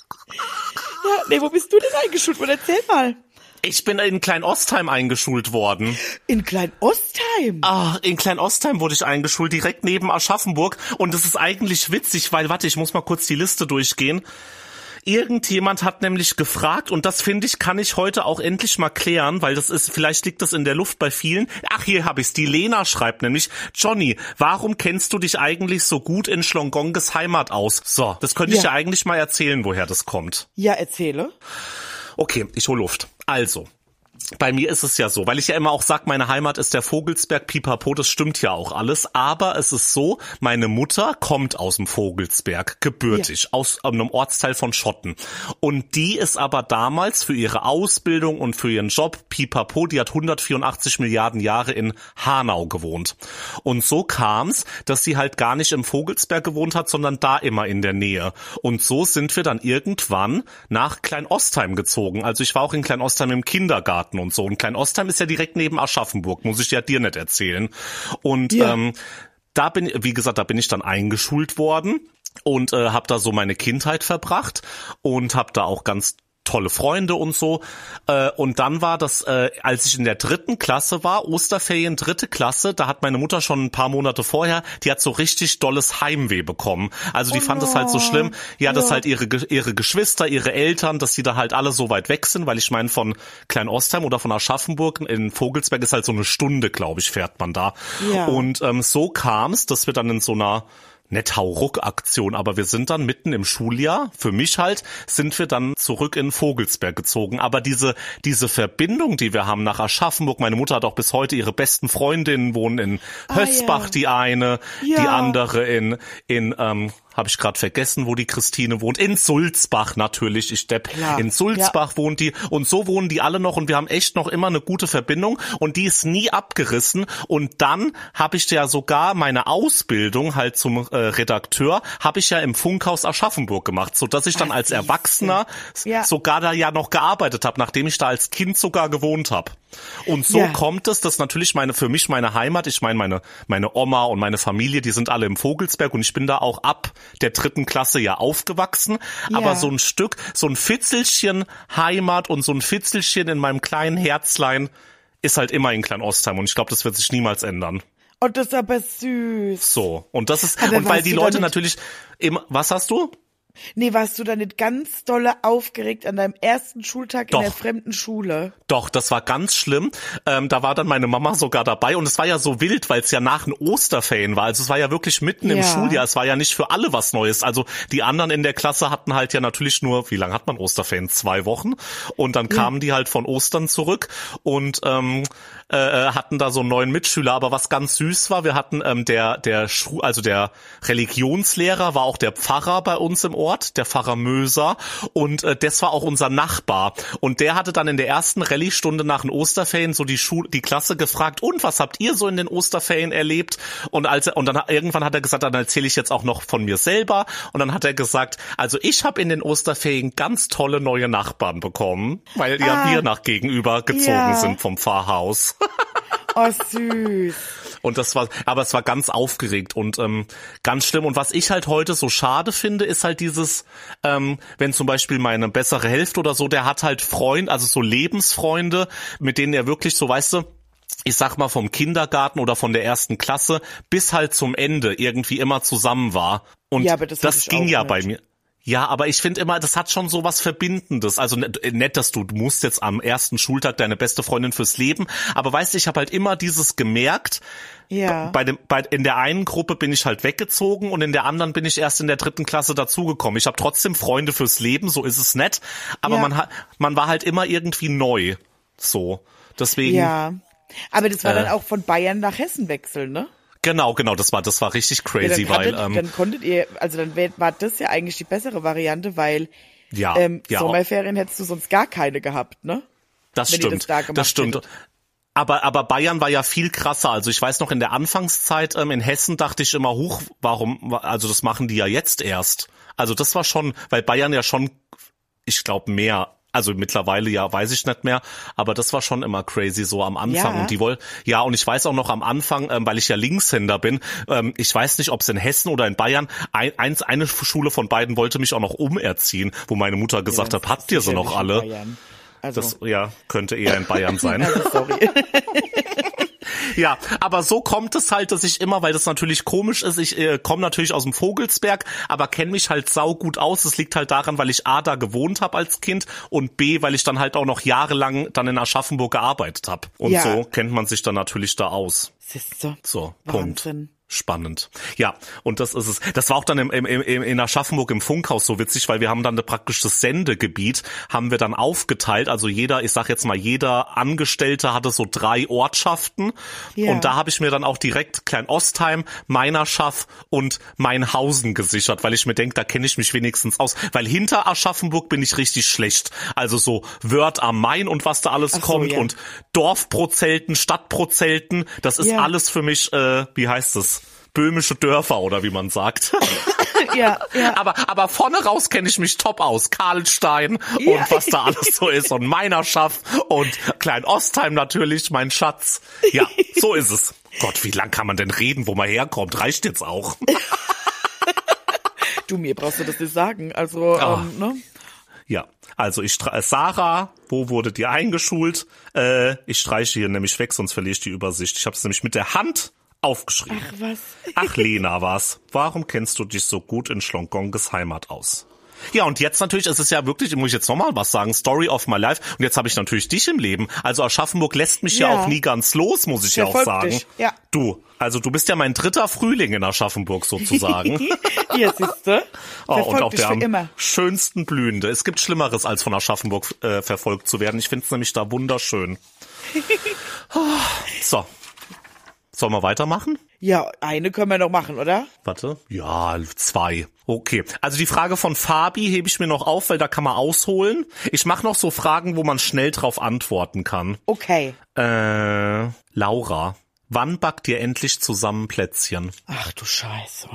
Ja, nee, wo bist du denn eingeschult worden? Erzähl mal. Ich bin in Klein-Ostheim eingeschult worden. In Klein-Ostheim? Ah, in Klein-Ostheim wurde ich eingeschult, direkt neben Aschaffenburg. Und das ist eigentlich witzig, weil, warte, ich muss mal kurz die Liste durchgehen. Irgendjemand hat nämlich gefragt, und das finde ich, kann ich heute auch endlich mal klären, weil das ist, vielleicht liegt das in der Luft bei vielen. Ach, hier habe ich's. Die Lena schreibt nämlich, Johnny, warum kennst du dich eigentlich so gut in Schlongonges Heimat aus? So, das könnte ja. ich ja eigentlich mal erzählen, woher das kommt. Ja, erzähle. Okay, ich hol Luft. Also, bei mir ist es ja so, weil ich ja immer auch sag, meine Heimat ist der Vogelsberg, pipapo, das stimmt ja auch alles, aber es ist so, meine Mutter kommt aus dem Vogelsberg, gebürtig, ja. aus einem Ortsteil von Schotten, und die ist aber damals für ihre Ausbildung und für ihren Job, pipapo, die hat hundertvierundachtzig Milliarden Jahre in Hanau gewohnt, und so kam's, dass sie halt gar nicht im Vogelsberg gewohnt hat, sondern da immer in der Nähe, und so sind wir dann irgendwann nach Klein-Ostheim gezogen, also ich war auch in Klein-Ostheim im Kindergarten und so. Und Klein-Ostheim ist ja direkt neben Aschaffenburg, muss ich ja dir nicht erzählen. Und ja. ähm, da bin, wie gesagt, da bin ich dann eingeschult worden und äh, habe da so meine Kindheit verbracht und habe da auch ganz tolle Freunde und so. Äh, und dann war das, äh, als ich in der dritten Klasse war, Osterferien, dritte Klasse, da hat meine Mutter schon ein paar Monate vorher, die hat so richtig dolles Heimweh bekommen. Also die oh fand es halt so schlimm, ja, dass ja. halt ihre ihre Geschwister, ihre Eltern, dass die da halt alle so weit weg sind, weil ich meine, von Klein-Ostheim oder von Aschaffenburg in Vogelsberg ist halt so eine Stunde, glaube ich, fährt man da. Ja. Und ähm, so kam es, dass wir dann in so einer nicht Hauruck-Aktion, aber wir sind dann mitten im Schuljahr, für mich halt, sind wir dann zurück in Vogelsberg gezogen. Aber diese diese Verbindung, die wir haben nach Aschaffenburg, meine Mutter hat auch bis heute ihre besten Freundinnen, wohnen in Hösbach, ah, ja. die eine, ja. die andere in in ähm, habe ich gerade vergessen, wo die Christine wohnt. In Sulzbach natürlich, ich depp. Klar. In Sulzbach ja. wohnt die, und so wohnen die alle noch, und wir haben echt noch immer eine gute Verbindung, und die ist nie abgerissen. Und dann habe ich ja sogar meine Ausbildung halt zum äh, Redakteur, habe ich ja im Funkhaus Aschaffenburg gemacht, so dass ich dann als Erwachsener ja. sogar da ja noch gearbeitet habe, nachdem ich da als Kind sogar gewohnt habe. Und so ja. kommt es, dass natürlich meine für mich meine Heimat, ich meine meine meine Oma und meine Familie, die sind alle im Vogelsberg, und ich bin da auch ab der dritten Klasse ja aufgewachsen, ja. aber so ein Stück, so ein Fitzelchen Heimat und so ein Fitzelchen in meinem kleinen Herzlein ist halt immer in Klein-Ostheim, und ich glaube, das wird sich niemals ändern. Und das ist aber süß. So, und das ist, aber und weil die Leute natürlich immer, was hast du? Nee, warst du da nicht ganz dolle aufgeregt an deinem ersten Schultag Doch. in der fremden Schule? Doch, das war ganz schlimm. Ähm, da war dann meine Mama sogar dabei, und es war ja so wild, weil es ja nach den Osterferien war. Also es war ja wirklich mitten ja. im Schuljahr. Es war ja nicht für alle was Neues. Also die anderen in der Klasse hatten halt ja natürlich nur, wie lange hat man Osterferien? Zwei Wochen. Und dann kamen ja. die halt von Ostern zurück und ähm, äh, hatten da so einen neuen Mitschüler. Aber was ganz süß war, wir hatten ähm, der der Schu- also der Religionslehrer war auch der Pfarrer bei uns im Ort, der Pfarrer Möser, und äh, das war auch unser Nachbar, und der hatte dann in der ersten Rallye-Stunde nach den Osterferien so die Schul- die Klasse gefragt, und was habt ihr so in den Osterferien erlebt? Und als er, und dann irgendwann hat er gesagt, dann erzähle ich jetzt auch noch von mir selber, und dann hat er gesagt, also ich habe in den Osterferien ganz tolle neue Nachbarn bekommen, weil ja ah, wir nach gegenüber gezogen ja. sind vom Pfarrhaus. Oh, süß. Und das war, aber es war ganz aufgeregt und ähm, ganz schlimm. Und was ich halt heute so schade finde, ist halt dieses, ähm, wenn zum Beispiel meine bessere Hälfte oder so, der hat halt Freund, also so Lebensfreunde, mit denen er wirklich so, weißt du, ich sag mal vom Kindergarten oder von der ersten Klasse bis halt zum Ende irgendwie immer zusammen war. Und ja, aber das, das ging auch ja nicht. bei mir. Ja, aber ich finde immer, das hat schon so was Verbindendes. Also nett, dass du, du musst jetzt am ersten Schultag deine beste Freundin fürs Leben. Aber weißt du, ich habe halt immer dieses gemerkt. Ja. Bei dem, bei, in der einen Gruppe bin ich halt weggezogen und in der anderen bin ich erst in der dritten Klasse dazugekommen. Ich habe trotzdem Freunde fürs Leben, so ist es nett. Aber Ja. man hat, man war halt immer irgendwie neu. So. Deswegen. Ja. Aber das war Äh. dann auch von Bayern nach Hessen wechseln, ne? Genau, genau, das war, das war richtig crazy, ja, dann, weil, hattet, ähm, dann konntet ihr, also dann wär, war das ja eigentlich die bessere Variante, weil ja, ähm, ja, Sommerferien hättest du sonst gar keine gehabt, ne? das wenn ihr stimmt, das da gemacht das stimmt. hättet. Aber, aber Bayern war ja viel krasser. Also ich weiß noch, in der Anfangszeit ähm, in Hessen dachte ich immer, huch, warum, also das machen die ja jetzt erst. Also das war schon, weil Bayern ja schon, ich glaube, mehr, also mittlerweile ja, weiß ich nicht mehr, aber das war schon immer crazy so am Anfang. Ja. Und die woll, ja, und ich weiß auch noch am Anfang, ähm, weil ich ja Linkshänder bin, ähm, ich weiß nicht, ob es in Hessen oder in Bayern, ein, eins, eine Schule von beiden wollte mich auch noch umerziehen, wo meine Mutter gesagt Ja, hat, habt ihr sie sicherlich noch in alle? Bayern. Also, Das, ja, könnte eher in Bayern sein. also sorry. Ja, aber so kommt es halt, dass ich immer, weil das natürlich komisch ist, ich äh, komme natürlich aus dem Vogelsberg, aber kenne mich halt saugut aus. Es liegt halt daran, weil ich A, da gewohnt habe als Kind und B, weil ich dann halt auch noch jahrelang dann in Aschaffenburg gearbeitet habe. Und Ja. so kennt man sich dann natürlich da aus. Siehst du? So, Wahnsinn. Punkt. Spannend. Ja, und das ist es. Das war auch dann im, im, im, in Aschaffenburg im Funkhaus so witzig, weil wir haben dann praktisch das Sendegebiet, haben wir dann aufgeteilt. Also jeder, ich sag jetzt mal, jeder Angestellte hatte so drei Ortschaften. Ja. Und da habe ich mir dann auch direkt Klein-Ostheim, Meinerschaff und Mainhausen gesichert, weil ich mir denke, da kenne ich mich wenigstens aus. Weil hinter Aschaffenburg bin ich richtig schlecht. Also so Wörth am Main und was da alles Ach so, kommt ja. und Dorfprozelten, Stadtprozelten, das ist Ja. alles für mich, äh, wie heißt es? Böhmische Dörfer oder wie man sagt. Ja, ja. aber aber vorne raus kenne ich mich top aus. Karlstein Ja. und was da alles so ist und Meinerschaft und Klein-Ostheim natürlich, mein Schatz. Ja, so ist es. Gott, wie lang kann man denn reden, wo man herkommt? Reicht jetzt auch. Du, mir brauchst du das nicht sagen. Also, Ah. ähm, ne? Ja, also ich stre- Sarah, wo wurdet ihr eingeschult? Äh, ich streiche hier nämlich weg, sonst verliere ich die Übersicht. Ich habe es nämlich mit der Hand aufgeschrieben. Ach, was? Ach, Lena war's. Warum kennst du dich so gut in Schlongonges Heimat aus? Ja, und jetzt natürlich, es ist ja wirklich, muss ich jetzt nochmal was sagen, Story of my life. Und jetzt habe ich natürlich dich im Leben. Also Aschaffenburg lässt mich ja, Ja. auch nie ganz los, muss ich ja auch Verfolgt sagen. dich, ja. Du, also du bist ja mein dritter Frühling in Aschaffenburg sozusagen. Hier, siehste. Oh, und Verfolgt auch dich der für am immer. schönsten Blühende. Es gibt Schlimmeres, als von Aschaffenburg äh, verfolgt zu werden. Ich finde es nämlich da wunderschön. So. Sollen wir weitermachen? Ja, eine können wir noch machen, oder? Warte. Ja, zwei. Okay. Also die Frage von Fabi hebe ich mir noch auf, weil da kann man ausholen. Ich mache noch so Fragen, wo man schnell drauf antworten kann. Okay. Äh, Laura, wann backt ihr endlich zusammen Plätzchen? Ach du Scheiße.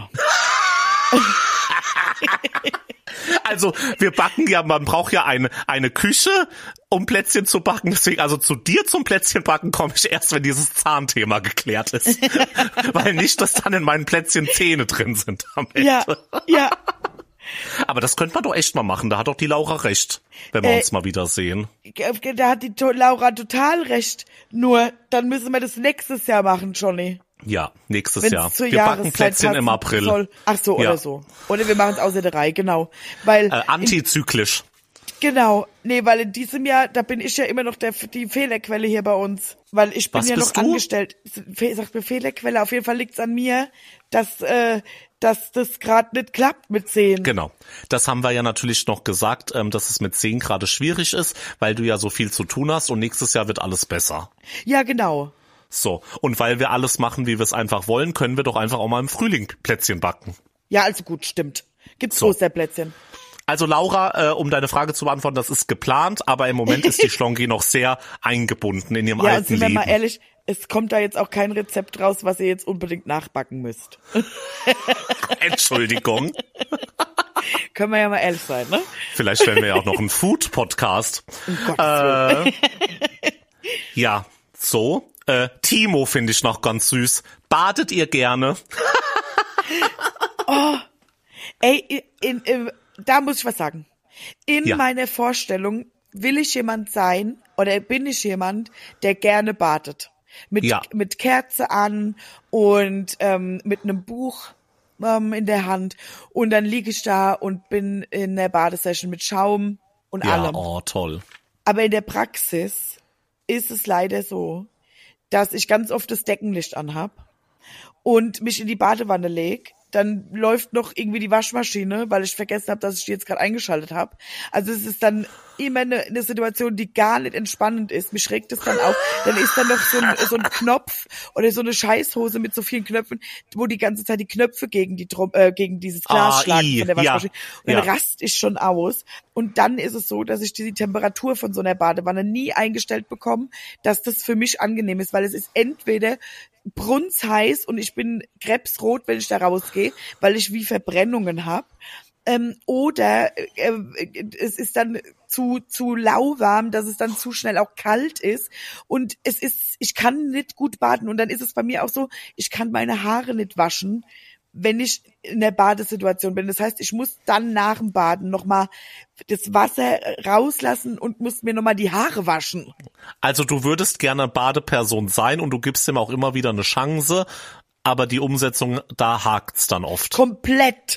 Also wir backen ja, man braucht ja eine eine Küche, um Plätzchen zu backen. Deswegen, also zu dir zum Plätzchen backen komme ich erst, wenn dieses Zahnthema geklärt ist. Weil nicht, dass dann in meinen Plätzchen Zähne drin sind am Ende. Ja, ja. Aber das könnte man doch echt mal machen. Da hat doch die Laura recht, wenn wir Äh, uns mal wieder sehen. Da hat die to- Laura total recht. Nur, dann müssen wir das nächstes Jahr machen, Johnny. Ja, nächstes Wenn's Jahr. zur Wir backen Jahreszeit Plätzchen im passen April. soll. Ach so, Ja. oder so. Oder wir machen es außer der Reihe, genau. Weil Äh, antizyklisch. Genau, nee, weil in diesem Jahr, da bin ich ja immer noch der, die Fehlerquelle hier bei uns. Weil ich bin Was ja noch bist du? angestellt. Fe- Sagt mir Fehlerquelle, auf jeden Fall liegt's an mir, dass, äh, dass das gerade nicht klappt mit zehn. Genau. Das haben wir ja natürlich noch gesagt, ähm, dass es mit zehn gerade schwierig ist, weil du ja so viel zu tun hast und nächstes Jahr wird alles besser. Ja, genau. So. Und weil wir alles machen, wie wir es einfach wollen, können wir doch einfach auch mal im Frühling Plätzchen backen. Ja, also gut, stimmt. Gibt's So. Osterplätzchen. Also Laura, äh, um deine Frage zu beantworten, das ist geplant, aber im Moment ist die Schlongi noch sehr eingebunden in ihrem Ja, und alten sind wir Leben. mal ehrlich, es kommt da jetzt auch kein Rezept raus, was ihr jetzt unbedingt nachbacken müsst. Entschuldigung. Können wir ja mal ehrlich sein, ne? Vielleicht werden wir ja auch noch ein Food-Podcast. Um Gottes Willen. Äh, ja, so. Äh, Timo finde ich noch ganz süß. Badet ihr gerne? Ey, in, in, da muss ich was sagen. In Ja. meiner Vorstellung will ich jemand sein oder bin ich jemand, der gerne badet. Mit, Ja. mit Kerze an und ähm, mit einem Buch ähm, in der Hand. Und dann liege ich da und bin in der Badesession mit Schaum und Ja, allem. oh, toll. Aber in der Praxis ist es leider so, dass ich ganz oft das Deckenlicht anhab und mich in die Badewanne leg. Dann läuft noch irgendwie die Waschmaschine, weil ich vergessen habe, dass ich die jetzt gerade eingeschaltet habe. Also es ist dann immer eine, eine Situation, die gar nicht entspannend ist. Mich regt es dann auf. Dann ist dann noch so ein, so ein Knopf oder so eine Scheißhose mit so vielen Knöpfen, wo die ganze Zeit die Knöpfe gegen die Drum, äh, gegen dieses Glas Ah, schlagen i, von der Waschmaschine. ja, Und dann ja. rast ich schon aus. Und dann ist es so, dass ich die Temperatur von so einer Badewanne nie eingestellt bekomme, dass das für mich angenehm ist, weil es ist entweder brunsheiß und ich bin krebsrot, wenn ich da rausgehe, weil ich wie Verbrennungen habe. Ähm, oder äh, es ist dann zu zu lauwarm, dass es dann zu schnell auch kalt ist und es ist, ich kann nicht gut baden und dann ist es bei mir auch so, ich kann meine Haare nicht waschen, wenn ich in der Badesituation bin. Das heißt, ich muss dann nach dem Baden nochmal das Wasser rauslassen und muss mir nochmal die Haare waschen. Also du würdest gerne Badeperson sein und du gibst ihm auch immer wieder eine Chance, aber die Umsetzung, da hakt's dann oft. Komplett.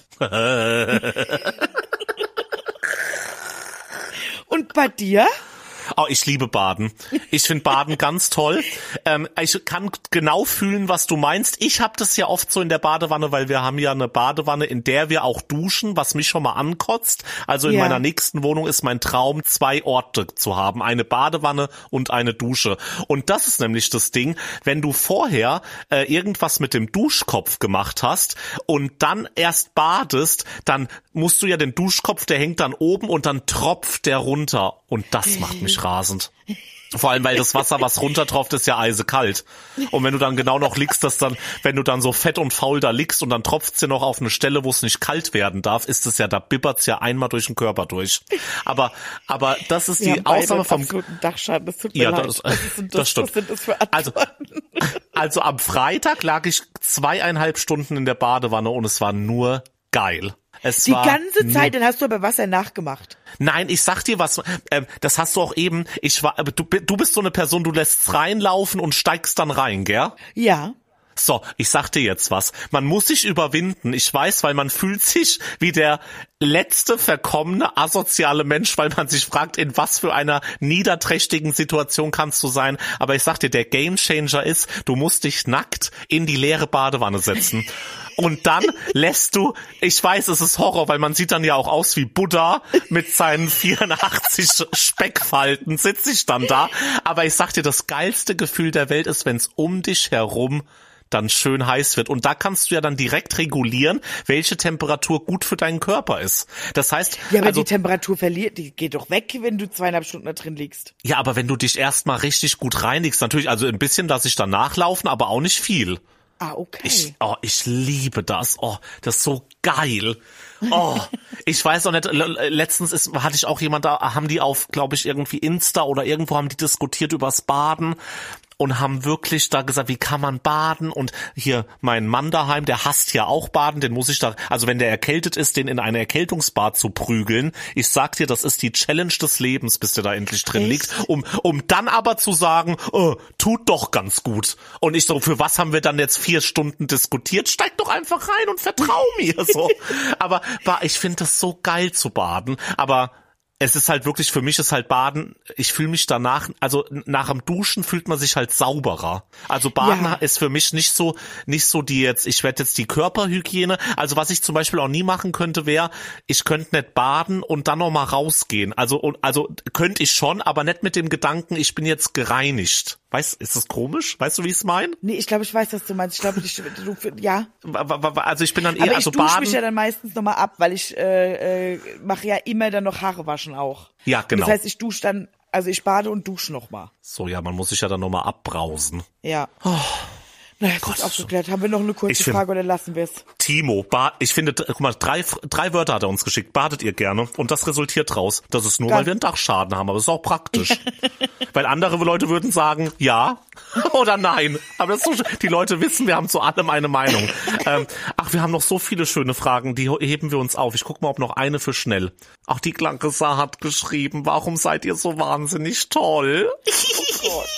Und bei dir? Oh, ich liebe Baden. Ich finde Baden ganz toll. Ähm, ich kann genau fühlen, was du meinst. Ich habe das ja oft so in der Badewanne, weil wir haben ja eine Badewanne, in der wir auch duschen, was mich schon mal ankotzt. Also in Ja. meiner nächsten Wohnung ist mein Traum, zwei Orte zu haben. Eine Badewanne und eine Dusche. Und das ist nämlich das Ding, wenn du vorher äh, irgendwas mit dem Duschkopf gemacht hast und dann erst badest, dann musst du ja den Duschkopf, der hängt dann oben und dann tropft der runter. Und das macht mich rasend. Vor allem, weil das Wasser, was runtertropft, ist ja eisekalt. Und wenn du dann genau noch liegst, dass dann, wenn du dann so fett und faul da liegst und dann tropft's ja noch auf eine Stelle, wo es nicht kalt werden darf, ist es ja, da bibbert's ja einmal durch den Körper durch. Aber, aber das ist Wir die haben beide Ausnahme vom, absoluten Dachschaden. Das tut mir ja, leid. das, Was ist denn das stimmt. Was sind das für Also, Antworten? also am Freitag lag ich zweieinhalb Stunden in der Badewanne und es war nur geil. Es Die war ganze Zeit, dann hast du aber Wasser nachgemacht. Nein, ich sag dir was, ähm, das hast du auch eben, ich war, du, du bist so eine Person, du lässt's reinlaufen und steigst dann rein, gell? Ja. So, ich sag dir jetzt was. Man muss sich überwinden. Ich weiß, weil man fühlt sich wie der letzte verkommene asoziale Mensch, weil man sich fragt, in was für einer niederträchtigen Situation kannst du sein. Aber ich sag dir, der Gamechanger ist, du musst dich nackt in die leere Badewanne setzen. Und dann lässt du, ich weiß, es ist Horror, weil man sieht dann ja auch aus wie Buddha mit seinen vierundachtzig Speckfalten, sitze ich dann da. Aber ich sag dir, das geilste Gefühl der Welt ist, wenn es um dich herum dann schön heiß wird. Und da kannst du ja dann direkt regulieren, welche Temperatur gut für deinen Körper ist. Das heißt, Ja, aber also, die Temperatur verliert, die geht doch weg, wenn du zweieinhalb Stunden da drin liegst. ja, aber wenn du dich erstmal richtig gut reinigst, natürlich, also ein bisschen lasse ich dann nachlaufen, aber auch nicht viel. Ah, okay. Ich, oh, ich liebe das. Oh, das ist so geil. Oh, ich weiß noch nicht, letztens ist, hatte ich auch jemand da, haben die auf, glaube ich, irgendwie Insta oder irgendwo haben die diskutiert übers Baden und haben wirklich da gesagt, wie kann man baden? Und hier mein Mann daheim, der hasst ja auch Baden, den muss ich da, also wenn der erkältet ist, den in eine Erkältungsbad zu prügeln. Ich sag dir, das ist die Challenge des Lebens, bis der da endlich drin Echt? liegt, um um dann aber zu sagen, oh, tut doch ganz gut. Und ich so, für was haben wir dann jetzt vier Stunden diskutiert? Steig doch einfach rein und vertrau mir so. Aber ich finde das so geil zu baden, aber es ist halt wirklich, für mich ist halt Baden, ich fühle mich danach, also nach dem Duschen fühlt man sich halt sauberer. Also Baden Ja. ist für mich nicht so, nicht so die jetzt, ich werde jetzt die Körperhygiene, also was ich zum Beispiel auch nie machen könnte, wäre, ich könnte nicht baden und dann noch mal rausgehen. Also, und, also könnte ich schon, aber nicht mit dem Gedanken, ich bin jetzt gereinigt. Weißt, ist das komisch? Weißt du, wie ich es meine? Nee, ich glaube, ich weiß, was du meinst. Ich glaube, ich, du, ja. Also ich bin dann eher, Aber ich also dusche Baden. mich ja dann meistens nochmal ab, weil ich äh, äh, mache ja immer dann noch Haare waschen auch. Ja, genau. Das heißt, ich dusche dann, also ich bade und dusche nochmal. So, ja, man muss sich ja dann noch mal abbrausen. Ja. Oh. Na, das Gott, ist aufgeklärt. Haben wir noch eine kurze ich find- Frage oder lassen wir es? Timo, ba- ich finde, guck mal, drei, drei Wörter hat er uns geschickt. Badet ihr gerne? Und das resultiert draus. Das ist nur, Geil. weil wir einen Dachschaden haben, aber das ist auch praktisch. Weil andere Leute würden sagen, ja oder nein. Aber das ist so, die Leute wissen, wir haben zu allem eine Meinung. Ähm, ach, wir haben noch so viele schöne Fragen, die heben wir uns auf. Ich guck mal, ob noch eine für schnell. Ach, die Klankesa hat geschrieben, warum seid ihr so wahnsinnig toll? Oh Gott.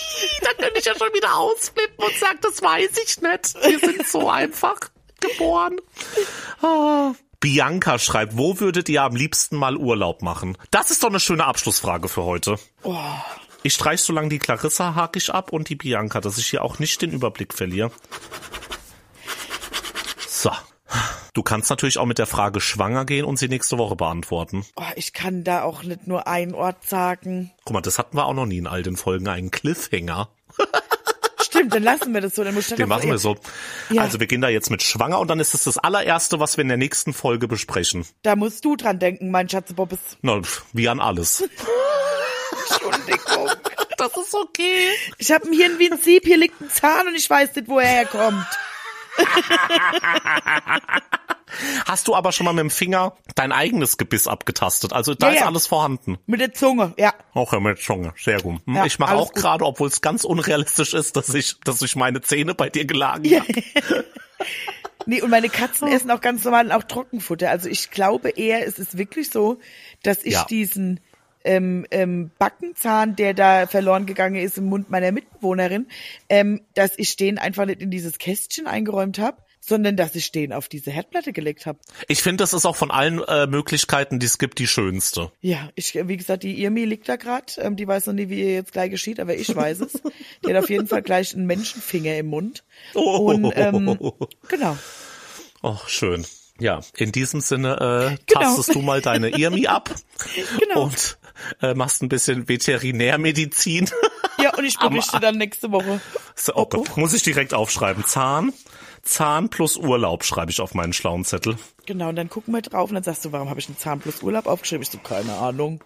Da könnte ich ja schon wieder ausflippen und sagen, das weiß ich nicht. Wir sind so einfach geboren. Oh. Bianca schreibt, wo würdet ihr am liebsten mal Urlaub machen? Das ist doch eine schöne Abschlussfrage für heute. Oh. Ich streich so lange die Clarissa hake ich ab und die Bianca, dass ich hier auch nicht den Überblick verliere. So. Du kannst natürlich auch mit der Frage schwanger gehen und sie nächste Woche beantworten. Oh, ich kann da auch nicht nur einen Ort sagen. Guck mal, das hatten wir auch noch nie in all den Folgen, einen Cliffhanger. Stimmt, dann lassen wir das so. Dann muss Den machen wir so. Ja. Also wir gehen da jetzt mit schwanger und dann ist es das allererste, was wir in der nächsten Folge besprechen. Da musst du dran denken, mein Schatz-Bobbes. Na, wie an alles. Entschuldigung. Das ist okay. Ich habe ein Hirn wie ein Sieb, hier liegt ein Zahn und ich weiß nicht, wo er herkommt. Hast du aber schon mal mit dem Finger dein eigenes Gebiss abgetastet? Also da Ja, ist ja. alles vorhanden. Mit der Zunge, ja. Auch ja, mit Zunge, sehr gut. Hm, Ja, ich mache alles auch gut. gerade, obwohl es ganz unrealistisch ist, dass ich, dass ich meine Zähne bei dir gelagen Ja. habe. Nee, und meine Katzen essen auch ganz normal auch Trockenfutter. Also ich glaube eher, es ist wirklich so, dass ich Ja. diesen ähm, ähm, Backenzahn, der da verloren gegangen ist im Mund meiner Mitbewohnerin, ähm, dass ich den einfach nicht in dieses Kästchen eingeräumt habe, sondern dass ich den auf diese Herdplatte gelegt habe. Ich finde, das ist auch von allen äh, Möglichkeiten, die es gibt, die schönste. Ja, ich, wie gesagt, die Irmi liegt da gerade. Ähm, die weiß noch nie, wie ihr jetzt gleich geschieht, aber ich weiß es. Die hat auf jeden Fall gleich einen Menschenfinger im Mund. Oh. Und ähm, genau. Oh, schön. Ja, in diesem Sinne äh, Genau. tastest du mal deine Irmi ab Genau. und äh, machst ein bisschen Veterinärmedizin. Ja, und ich berichte dann nächste Woche. So, oh Gott, muss ich direkt aufschreiben. Zahn, Zahn plus Urlaub schreibe ich auf meinen schlauen Zettel. Genau, und dann gucken wir drauf und dann sagst du, warum habe ich einen Zahn plus Urlaub aufgeschrieben? Ich so, keine Ahnung.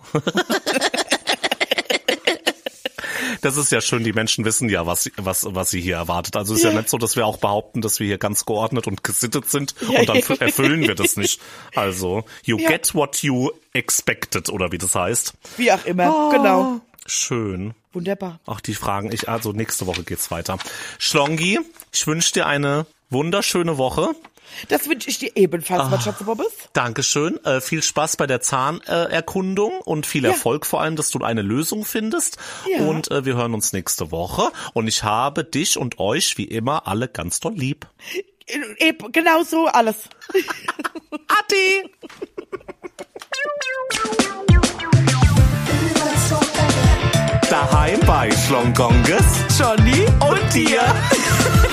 Das ist ja schön, die Menschen wissen ja, was, was, was sie hier erwartet. Also es ist ja. Ja. nicht so, dass wir auch behaupten, dass wir hier ganz geordnet und gesittet sind Ja, und dann ja. erfüllen wir das nicht. Also, you Ja. get what you expected, oder wie das heißt. Wie auch immer, genau. Schön. Wunderbar. Ach, die Fragen, ich, also nächste Woche geht's weiter. Schlongi, ich wünsche dir eine wunderschöne Woche. Das wünsche ich dir ebenfalls, mein Schatz-Bobbes. Dankeschön. Äh, viel Spaß bei der Zahnerkundung und viel Ja. Erfolg vor allem, dass du eine Lösung findest. Ja. Und äh, wir hören uns nächste Woche. Und ich habe dich und euch wie immer alle ganz doll lieb. E genau so alles. Ade! Daheim bei Schlongonges, Johnny und dir.